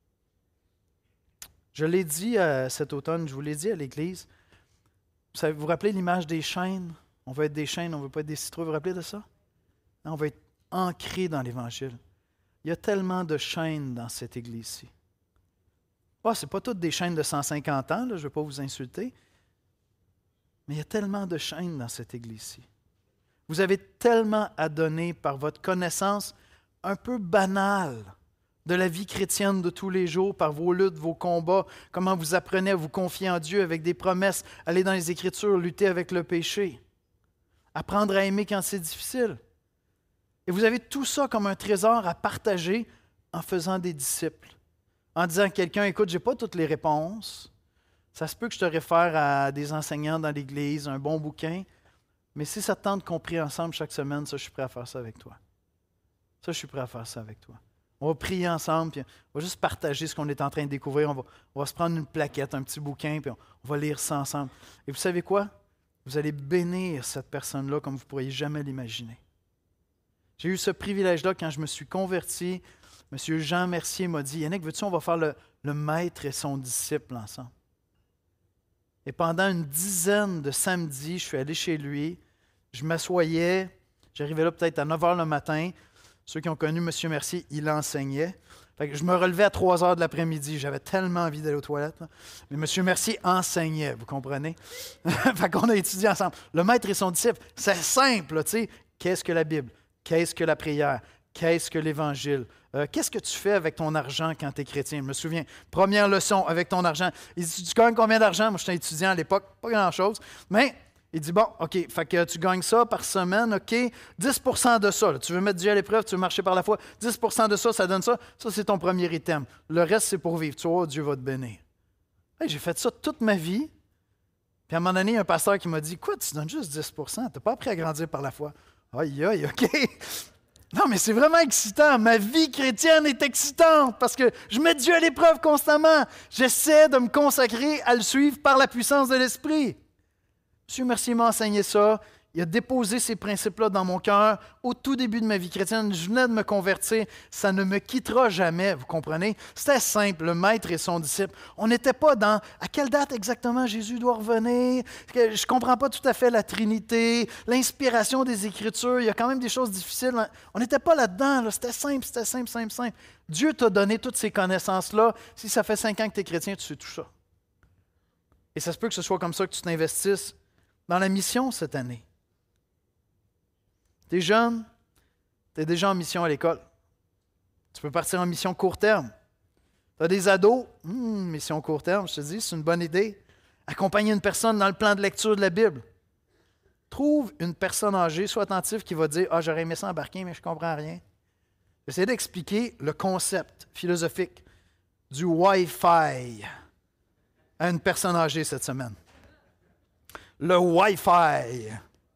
Je l'ai dit euh, cet automne, je vous l'ai dit à l'Église. Vous savez, vous vous rappelez l'image des chaînes? On veut être des chaînes, on ne veut pas être des citrouilles. Vous vous rappelez de ça? On veut être ancré dans l'Évangile. Il y a tellement de chaînes dans cette Église-ci. Oh, ce n'est pas toutes des chaînes de cent cinquante ans, là, je ne veux pas vous insulter, mais il y a tellement de chaînes dans cette Église-ci. Vous avez tellement à donner par votre connaissance un peu banale de la vie chrétienne de tous les jours, par vos luttes, vos combats, comment vous apprenez à vous confier en Dieu avec des promesses, aller dans les Écritures, lutter avec le péché, apprendre à aimer quand c'est difficile. Et vous avez tout ça comme un trésor à partager en faisant des disciples. En disant à quelqu'un, écoute, je n'ai pas toutes les réponses. Ça se peut que je te réfère à des enseignants dans l'Église, un bon bouquin. Mais si ça te tente qu'on prie ensemble chaque semaine, ça, je suis prêt à faire ça avec toi. Ça, je suis prêt à faire ça avec toi. On va prier ensemble, puis on va juste partager ce qu'on est en train de découvrir. On va, on va se prendre une plaquette, un petit bouquin, puis on, on va lire ça ensemble. Et vous savez quoi? Vous allez bénir cette personne-là comme vous ne pourriez jamais l'imaginer. J'ai eu ce privilège-là quand je me suis converti. M. Jean Mercier m'a dit, « Yannick, veux-tu, on va faire le, le maître et son disciple ensemble. » Et pendant une dizaine de samedis, je suis allé chez lui, je m'assoyais, j'arrivais là peut-être à neuf heures le matin. Ceux qui ont connu M. Mercier, il enseignait. Fait que je me relevais à trois heures de l'après-midi, j'avais tellement envie d'aller aux toilettes. Là. Mais M. Mercier enseignait, vous comprenez? Fait qu'on a étudié ensemble. Le maître et son disciple, c'est simple, tu sais. Qu'est-ce que la Bible? Qu'est-ce que la prière? Qu'est-ce que l'Évangile? Euh, qu'est-ce que tu fais avec ton argent quand tu es chrétien? Je me souviens, première leçon avec ton argent. Il dit, tu gagnes combien d'argent? Moi, j'étais étudiant à l'époque, pas grand-chose. Mais il dit, bon, OK, fait que tu gagnes ça par semaine, OK, dix pour cent de ça. Là, tu veux mettre Dieu à l'épreuve, tu veux marcher par la foi, dix pour cent de ça, ça donne ça. Ça, c'est ton premier item. Le reste, c'est pour vivre. Tu vois, Dieu va te bénir. Hey, j'ai fait ça toute ma vie. Puis à un moment donné, il y a un pasteur qui m'a dit, quoi, tu donnes juste dix pour cent? Tu n'as pas appris à grandir par la foi. Aïe, aïe, OK. Non, mais c'est vraiment excitant. Ma vie chrétienne est excitante parce que je mets Dieu à l'épreuve constamment. J'essaie de me consacrer à le suivre par la puissance de l'Esprit. M. Mercier m'a enseigné ça. Il a déposé ces principes-là dans mon cœur. Au tout début de ma vie chrétienne, je venais de me convertir. Ça ne me quittera jamais, vous comprenez? C'était simple, le maître et son disciple. On n'était pas dans à quelle date exactement Jésus doit revenir. Je ne comprends pas tout à fait la Trinité, l'inspiration des Écritures. Il y a quand même des choses difficiles. On n'était pas là-dedans. Là. C'était simple, c'était simple, simple, simple. Dieu t'a donné toutes ces connaissances-là. Si ça fait cinq ans que tu es chrétien, tu sais tout ça. Et ça se peut que ce soit comme ça que tu t'investisses dans la mission cette année. Tu es jeune, tu es déjà en mission à l'école. Tu peux partir en mission court terme. Tu as des ados, hum, mission court terme, je te dis, c'est une bonne idée. Accompagner une personne dans le plan de lecture de la Bible. Trouve une personne âgée, sois attentif, qui va dire « Ah, j'aurais aimé ça embarquer, mais je ne comprends rien. » J'essaie d'expliquer le concept philosophique du Wi-Fi à une personne âgée cette semaine. Le Wi-Fi.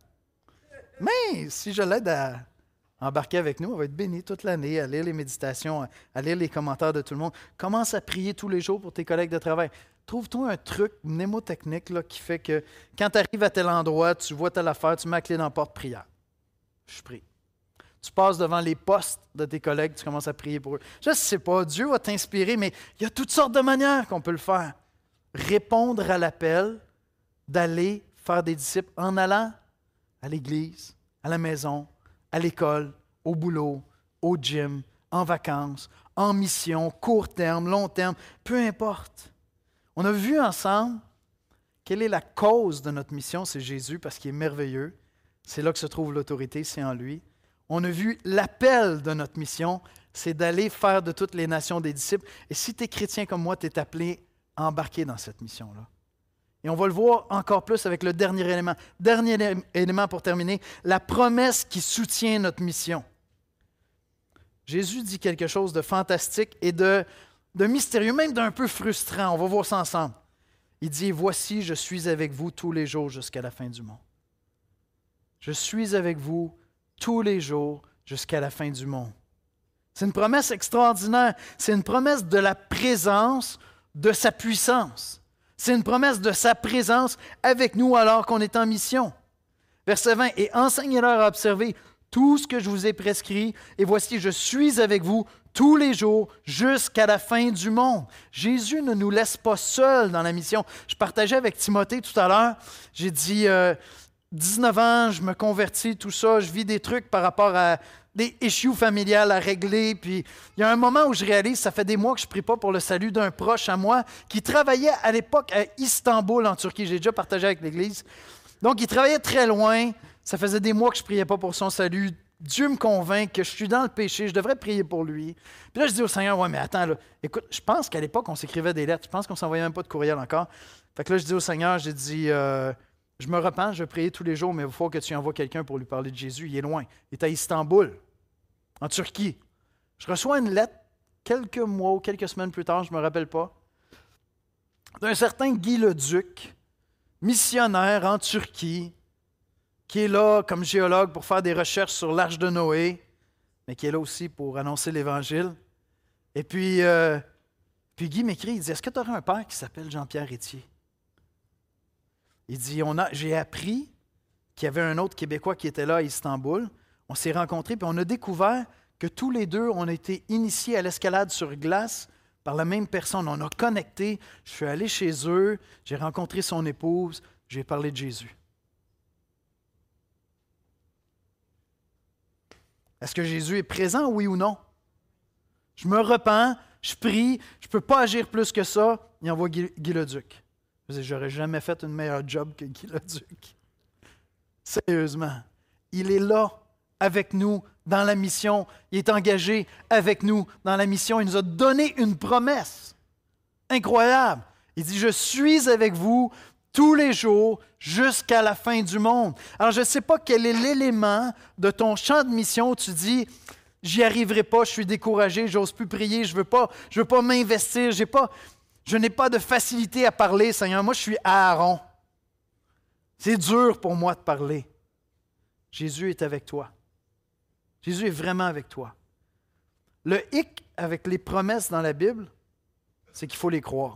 Mais si je l'aide à embarquer avec nous, on va être béni toute l'année, à lire les méditations, à lire les commentaires de tout le monde. Commence à prier tous les jours pour tes collègues de travail. Trouve-toi un truc mnémotechnique là, qui fait que quand tu arrives à tel endroit, tu vois telle affaire, tu mets la clé dans la porte, prière. Je prie. Tu passes devant les postes de tes collègues, tu commences à prier pour eux. Je ne sais pas, Dieu va t'inspirer, mais il y a toutes sortes de manières qu'on peut le faire. Répondre à l'appel d'aller faire des disciples en allant à l'église, à la maison, à l'école, au boulot, au gym, en vacances, en mission, court terme, long terme, peu importe. On a vu ensemble quelle est la cause de notre mission, c'est Jésus, parce qu'il est merveilleux. C'est là que se trouve l'autorité, c'est en lui. On a vu l'appel de notre mission, c'est d'aller faire de toutes les nations des disciples. Et si tu es chrétien comme moi, tu es appelé à embarquer dans cette mission-là. Et on va le voir encore plus avec le dernier élément. Dernier élément pour terminer, la promesse qui soutient notre mission. Jésus dit quelque chose de fantastique et de, de mystérieux, même d'un peu frustrant. On va voir ça ensemble. Il dit, « Voici, je suis avec vous tous les jours jusqu'à la fin du monde. » Je suis avec vous tous les jours jusqu'à la fin du monde. C'est une promesse extraordinaire. C'est une promesse de la présence de sa puissance. C'est une promesse de sa présence avec nous alors qu'on est en mission. Verset vingt, « Et enseignez-leur à observer tout ce que je vous ai prescrit, et voici, je suis avec vous tous les jours jusqu'à la fin du monde. Jésus ne nous laisse pas seuls dans la mission. Je partageais avec Timothée tout à l'heure, j'ai dit, euh, dix-neuf ans, je me convertis, tout ça, je vis des trucs par rapport à des issues familiales à régler, puis il y a un moment où je réalise, ça fait des mois que je ne prie pas pour le salut d'un proche à moi qui travaillait à l'époque à Istanbul, en Turquie. J'ai déjà partagé avec l'Église. Donc, il travaillait très loin. Ça faisait des mois que je ne priais pas pour son salut. Dieu me convainc que je suis dans le péché, je devrais prier pour lui. Puis là, je dis au Seigneur, ouais, mais attends, là, écoute, je pense qu'à l'époque, on s'écrivait des lettres. Je pense qu'on ne s'envoyait même pas de courriel encore. Fait que là, je dis au Seigneur, j'ai dit, euh, je me repens, je vais prier tous les jours, mais il faut que tu envoies quelqu'un pour lui parler de Jésus. Il est loin. Il est à Istanbul, en Turquie. Je reçois une lettre quelques mois ou quelques semaines plus tard, je ne me rappelle pas, d'un certain Guy Leduc, missionnaire en Turquie, qui est là comme géologue pour faire des recherches sur l'Arche de Noé, mais qui est là aussi pour annoncer l'Évangile. Et puis, euh, puis Guy m'écrit, il dit, est-ce que tu aurais un père qui s'appelle Jean-Pierre Étier? Il dit, on a, j'ai appris qu'il y avait un autre Québécois qui était là à Istanbul. On s'est rencontrés, puis on a découvert que tous les deux, on a été initiés à l'escalade sur glace par la même personne. On a connecté. Je suis allé chez eux, j'ai rencontré son épouse, j'ai parlé de Jésus. Est-ce que Jésus est présent, oui ou non? Je me repens, je prie, je ne peux pas agir plus que ça. Il envoie Guy, Guy Leduc. Je n'aurais jamais fait une meilleure job que Guy Leduc. Sérieusement. Il est là, avec nous, dans la mission. Il est engagé avec nous dans la mission. Il nous a donné une promesse incroyable. Il dit, je suis avec vous tous les jours jusqu'à la fin du monde. Alors, je ne sais pas quel est l'élément de ton champ de mission où tu dis, j'y arriverai pas, je suis découragé, j'ose plus prier, je veux pas, je veux pas m'investir, j'ai pas, je n'ai pas de facilité à parler, Seigneur. Moi, je suis Aaron. C'est dur pour moi de parler. Jésus est avec toi. Jésus est vraiment avec toi. Le hic avec les promesses dans la Bible, c'est qu'il faut les croire.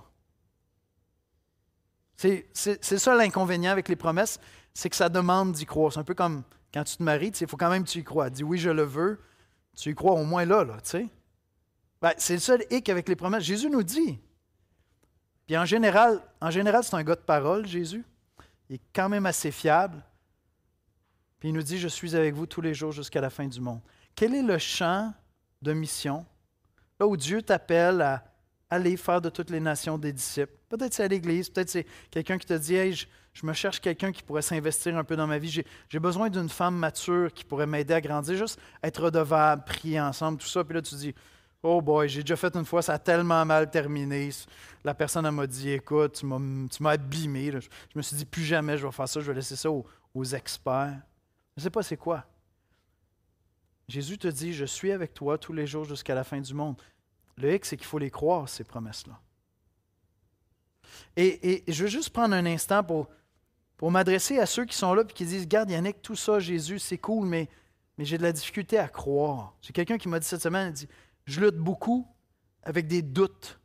C'est, c'est, c'est ça l'inconvénient avec les promesses, c'est que ça demande d'y croire. C'est un peu comme quand tu te maries, il faut quand même que tu y crois. Dis oui, je le veux, tu y crois au moins là, là tu sais. Ben, c'est le seul hic avec les promesses. Jésus nous dit. Puis en général, en général, c'est un gars de parole, Jésus. Il est quand même assez fiable. Puis il nous dit, je suis avec vous tous les jours jusqu'à la fin du monde. Quel est le champ de mission, là où Dieu t'appelle à aller faire de toutes les nations des disciples? Peut-être c'est à l'Église, peut-être c'est quelqu'un qui te dit, hey, je, je me cherche quelqu'un qui pourrait s'investir un peu dans ma vie. J'ai, j'ai besoin d'une femme mature qui pourrait m'aider à grandir, juste être redevable, prier ensemble, tout ça. Puis là, tu dis, oh boy, j'ai déjà fait une fois, ça a tellement mal terminé. La personne elle m'a dit, écoute, tu m'as, tu m'as abîmé. Je, je me suis dit, plus jamais je vais faire ça, je vais laisser ça aux, aux experts. Je ne sais pas c'est quoi. Jésus te dit, je suis avec toi tous les jours jusqu'à la fin du monde. Le hic, c'est qu'il faut les croire, ces promesses-là. Et, et je veux juste prendre un instant pour, pour m'adresser à ceux qui sont là et qui disent, regarde Yannick, tout ça, Jésus, c'est cool, mais, mais j'ai de la difficulté à croire. J'ai quelqu'un qui m'a dit cette semaine, il dit, je lutte beaucoup avec des doutes.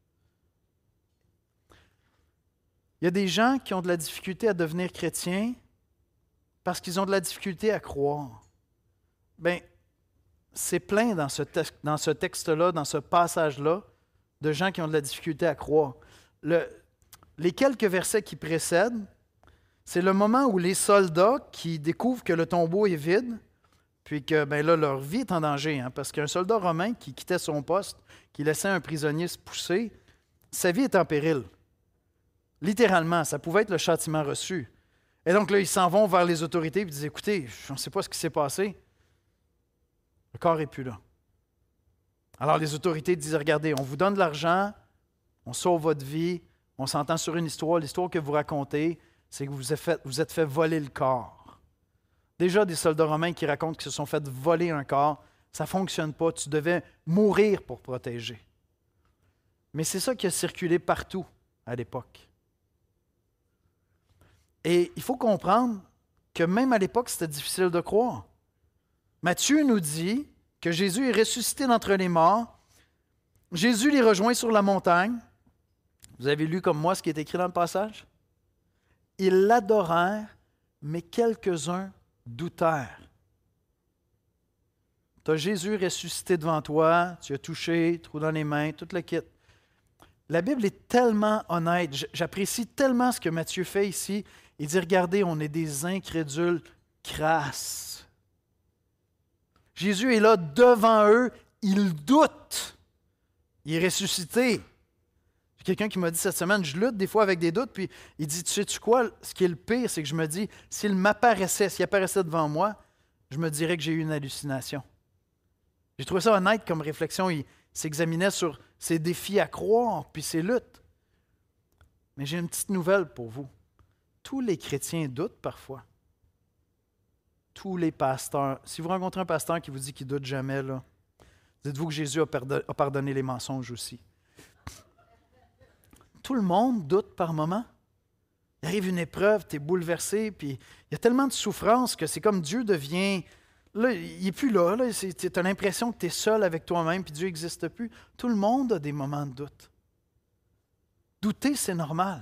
Il y a des gens qui ont de la difficulté à devenir chrétiens parce qu'ils ont de la difficulté à croire. Bien, c'est plein dans ce, te- dans ce texte-là, dans ce passage-là, de gens qui ont de la difficulté à croire. Le, les quelques versets qui précèdent, c'est le moment où les soldats qui découvrent que le tombeau est vide, puis que ben là, leur vie est en danger, hein, parce qu'un soldat romain qui quittait son poste, qui laissait un prisonnier se pousser, sa vie est en péril. Littéralement, ça pouvait être le châtiment reçu. Et donc là, ils s'en vont vers les autorités et disent, écoutez, on ne sait pas ce qui s'est passé. Le corps n'est plus là. Alors les autorités disent, regardez, on vous donne de l'argent, on sauve votre vie, on s'entend sur une histoire. L'histoire que vous racontez, c'est que vous êtes fait, vous êtes fait voler le corps. Déjà, des soldats romains qui racontent qu'ils se sont fait voler un corps, ça ne fonctionne pas. Tu devais mourir pour protéger. Mais c'est ça qui a circulé partout à l'époque. Et il faut comprendre que même à l'époque, c'était difficile de croire. Matthieu nous dit que Jésus est ressuscité d'entre les morts. Jésus les rejoint sur la montagne. Vous avez lu comme moi ce qui est écrit dans le passage? Ils l'adorèrent, mais quelques-uns doutèrent. Tu as Jésus ressuscité devant toi, tu as touché, trou dans les mains, tout le kit. La Bible est tellement honnête. J'apprécie tellement ce que Matthieu fait ici. Il dit, regardez, on est des incrédules crasses. Jésus est là devant eux, il doute. Il est ressuscité. Il y a quelqu'un qui m'a dit cette semaine, je lutte des fois avec des doutes, puis il dit, tu sais-tu quoi, ce qui est le pire, c'est que je me dis, s'il m'apparaissait, s'il apparaissait devant moi, je me dirais que j'ai eu une hallucination. J'ai trouvé ça honnête comme réflexion. Il s'examinait sur ses défis à croire, puis ses luttes. Mais j'ai une petite nouvelle pour vous. Tous les chrétiens doutent parfois. Tous les pasteurs. Si vous rencontrez un pasteur qui vous dit qu'il ne doute jamais, là, dites-vous que Jésus a pardonné les mensonges aussi. Tout le monde doute par moment. Il arrive une épreuve, tu es bouleversé, puis il y a tellement de souffrance que c'est comme Dieu devient... Là, il n'est plus là. là tu as l'impression que tu es seul avec toi-même, puis Dieu n'existe plus. Tout le monde a des moments de doute. Douter, c'est normal.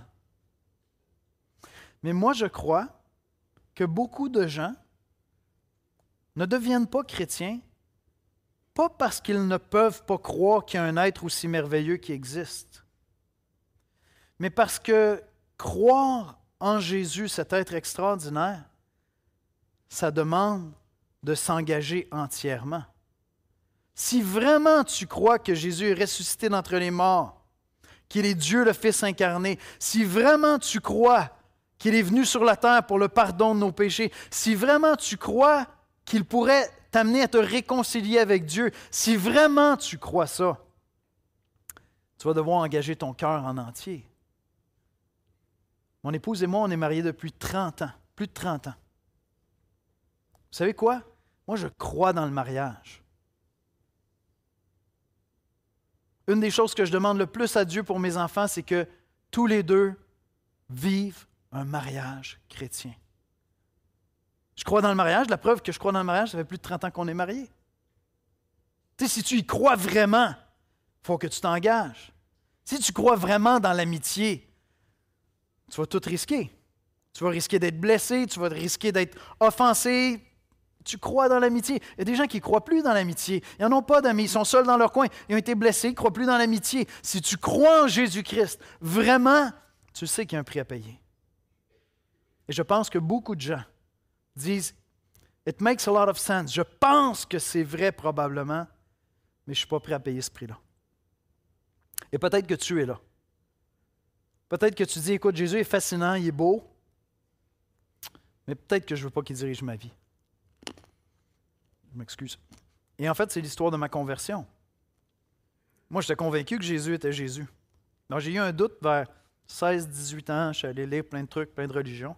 Mais moi, je crois que beaucoup de gens ne deviennent pas chrétiens, pas parce qu'ils ne peuvent pas croire qu'il y a un être aussi merveilleux qui existe, mais parce que croire en Jésus, cet être extraordinaire, ça demande de s'engager entièrement. Si vraiment tu crois que Jésus est ressuscité d'entre les morts, qu'il est Dieu le Fils incarné, si vraiment tu crois qu'il est venu sur la terre pour le pardon de nos péchés, si vraiment tu crois qu'il pourrait t'amener à te réconcilier avec Dieu, si vraiment tu crois ça, tu vas devoir engager ton cœur en entier. Mon épouse et moi, on est mariés depuis trente ans, plus de trente ans. Vous savez quoi? Moi, je crois dans le mariage. Une des choses que je demande le plus à Dieu pour mes enfants, c'est que tous les deux vivent un mariage chrétien. Je crois dans le mariage. La preuve que je crois dans le mariage, ça fait plus de trente ans qu'on est mariés. Tu sais, si tu y crois vraiment, il faut que tu t'engages. Si tu crois vraiment dans l'amitié, tu vas tout risquer. Tu vas risquer d'être blessé, tu vas risquer d'être offensé. Tu crois dans l'amitié. Il y a des gens qui ne croient plus dans l'amitié. Ils n'en ont pas d'amis, ils sont seuls dans leur coin. Ils ont été blessés, ils ne croient plus dans l'amitié. Si tu crois en Jésus-Christ, vraiment, tu sais qu'il y a un prix à payer. Et je pense que beaucoup de gens disent « It makes a lot of sense ». Je pense que c'est vrai probablement, mais je ne suis pas prêt à payer ce prix-là. Et peut-être que tu es là. Peut-être que tu dis « Écoute, Jésus est fascinant, il est beau, mais peut-être que je ne veux pas qu'il dirige ma vie. » Je m'excuse. Et en fait, c'est l'histoire de ma conversion. Moi, j'étais convaincu que Jésus était Jésus. Alors, j'ai eu un doute vers seize dix-huit ans. Je suis allé lire plein de trucs, plein de religions.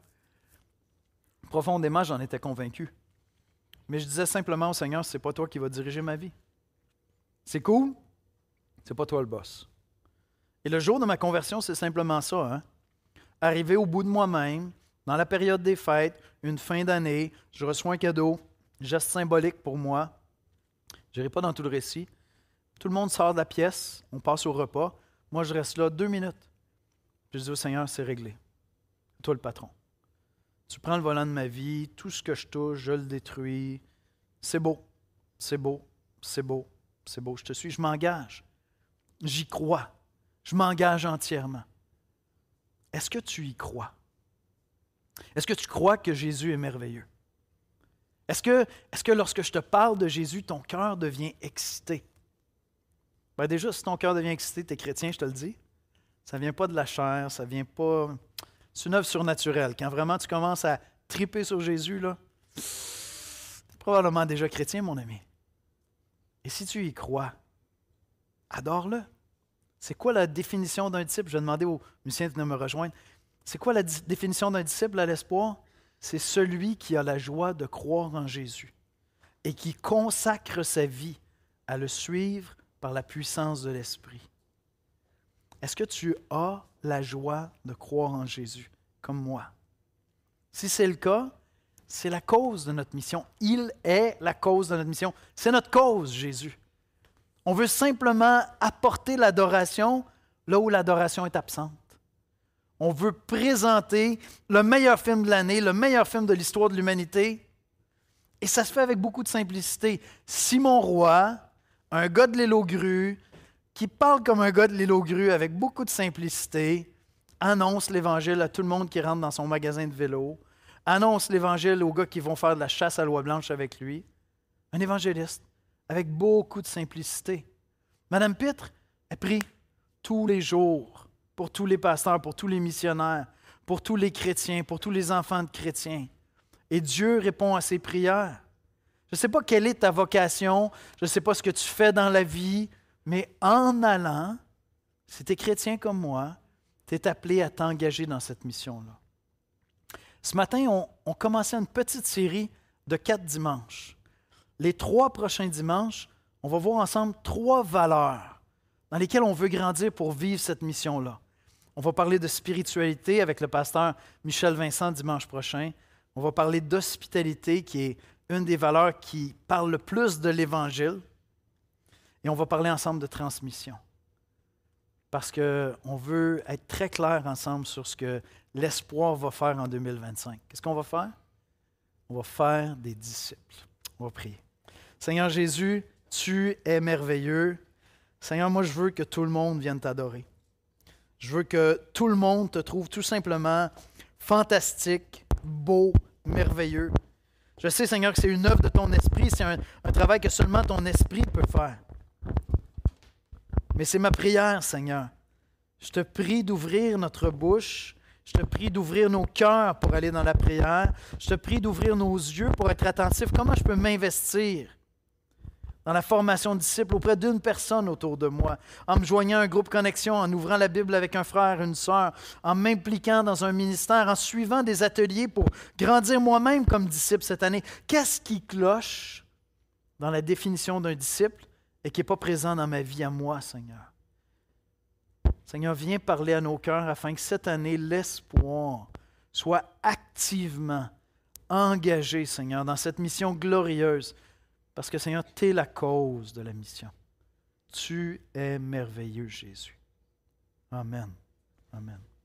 Profondément, j'en étais convaincu. Mais je disais simplement au Seigneur, c'est pas toi qui vas diriger ma vie. C'est cool, c'est pas toi le boss. Et le jour de ma conversion, c'est simplement ça. Hein? Arriver au bout de moi-même, dans la période des fêtes, une fin d'année, je reçois un cadeau, geste symbolique pour moi. Je n'irai pas dans tout le récit. Tout le monde sort de la pièce, on passe au repas. Moi, je reste là deux minutes. Puis je dis au Seigneur, c'est réglé. C'est toi le patron. Tu prends le volant de ma vie, tout ce que je touche, je le détruis. C'est beau, c'est beau, c'est beau, c'est beau. Je te suis, je m'engage. J'y crois. Je m'engage entièrement. Est-ce que tu y crois? Est-ce que tu crois que Jésus est merveilleux? Est-ce que, est-ce que lorsque je te parle de Jésus, ton cœur devient excité? Ben déjà, si ton cœur devient excité, tu es chrétien, je te le dis. Ça ne vient pas de la chair, ça ne vient pas... C'est une œuvre surnaturelle. Quand vraiment tu commences à triper sur Jésus, là, tu es probablement déjà chrétien, mon ami. Et si tu y crois, adore-le. C'est quoi la définition d'un disciple? Je vais demander aux musiciens de me rejoindre. C'est quoi la di- définition d'un disciple à l'espoir? C'est celui qui a la joie de croire en Jésus et qui consacre sa vie à le suivre par la puissance de l'Esprit. Est-ce que tu as la joie de croire en Jésus, comme moi? Si c'est le cas, c'est la cause de notre mission. Il est la cause de notre mission. C'est notre cause, Jésus. On veut simplement apporter l'adoration là où l'adoration est absente. On veut présenter le meilleur film de l'année, le meilleur film de l'histoire de l'humanité, Et ça se fait avec beaucoup de simplicité. Simon Roy, un gars de l'île aux grues, qui parle comme un gars de l'île aux grues avec beaucoup de simplicité, annonce l'Évangile à tout le monde qui rentre dans son magasin de vélo, annonce l'Évangile aux gars qui vont faire de la chasse à l'oie blanche avec lui. Un évangéliste avec beaucoup de simplicité. Madame Pitre, elle prie tous les jours pour tous les pasteurs, pour tous les missionnaires, pour tous les chrétiens, pour tous les enfants de chrétiens. Et Dieu répond à ses prières. Je ne sais pas quelle est ta vocation, je ne sais pas ce que tu fais dans la vie, mais en allant, si tu es chrétien comme moi, tu es appelé à t'engager dans cette mission-là. Ce matin, on, on commençait une petite série de quatre dimanches. Les trois prochains dimanches, on va voir ensemble trois valeurs dans lesquelles on veut grandir pour vivre cette mission-là. On va parler de spiritualité avec le pasteur Michel Vincent dimanche prochain. On va parler d'hospitalité, qui est une des valeurs qui parle le plus de l'Évangile. Et on va parler ensemble de transmission. Parce qu'on veut être très clair ensemble sur ce que l'espoir va faire en deux mille vingt-cinq. Qu'est-ce qu'on va faire? On va faire des disciples. On va prier. Seigneur Jésus, tu es merveilleux. Seigneur, moi je veux que tout le monde vienne t'adorer. Je veux que tout le monde te trouve tout simplement fantastique, beau, merveilleux. Je sais, Seigneur, que c'est une œuvre de ton esprit, c'est un, un travail que seulement ton esprit peut faire. Mais c'est ma prière, Seigneur. Je te prie d'ouvrir notre bouche. Je te prie d'ouvrir nos cœurs pour aller dans la prière. Je te prie d'ouvrir nos yeux pour être attentifs. Comment je peux m'investir dans la formation de disciples auprès d'une personne autour de moi, en me joignant à un groupe connexion, en ouvrant la Bible avec un frère, une sœur, en m'impliquant dans un ministère, en suivant des ateliers pour grandir moi-même comme disciple cette année. Qu'est-ce qui cloche dans la définition d'un disciple et qui n'est pas présent dans ma vie à moi, Seigneur? Seigneur, viens parler à nos cœurs afin que cette année, l'espoir soit activement engagé, Seigneur, dans cette mission glorieuse. Parce que, Seigneur, tu es la cause de la mission. Tu es merveilleux, Jésus. Amen. Amen.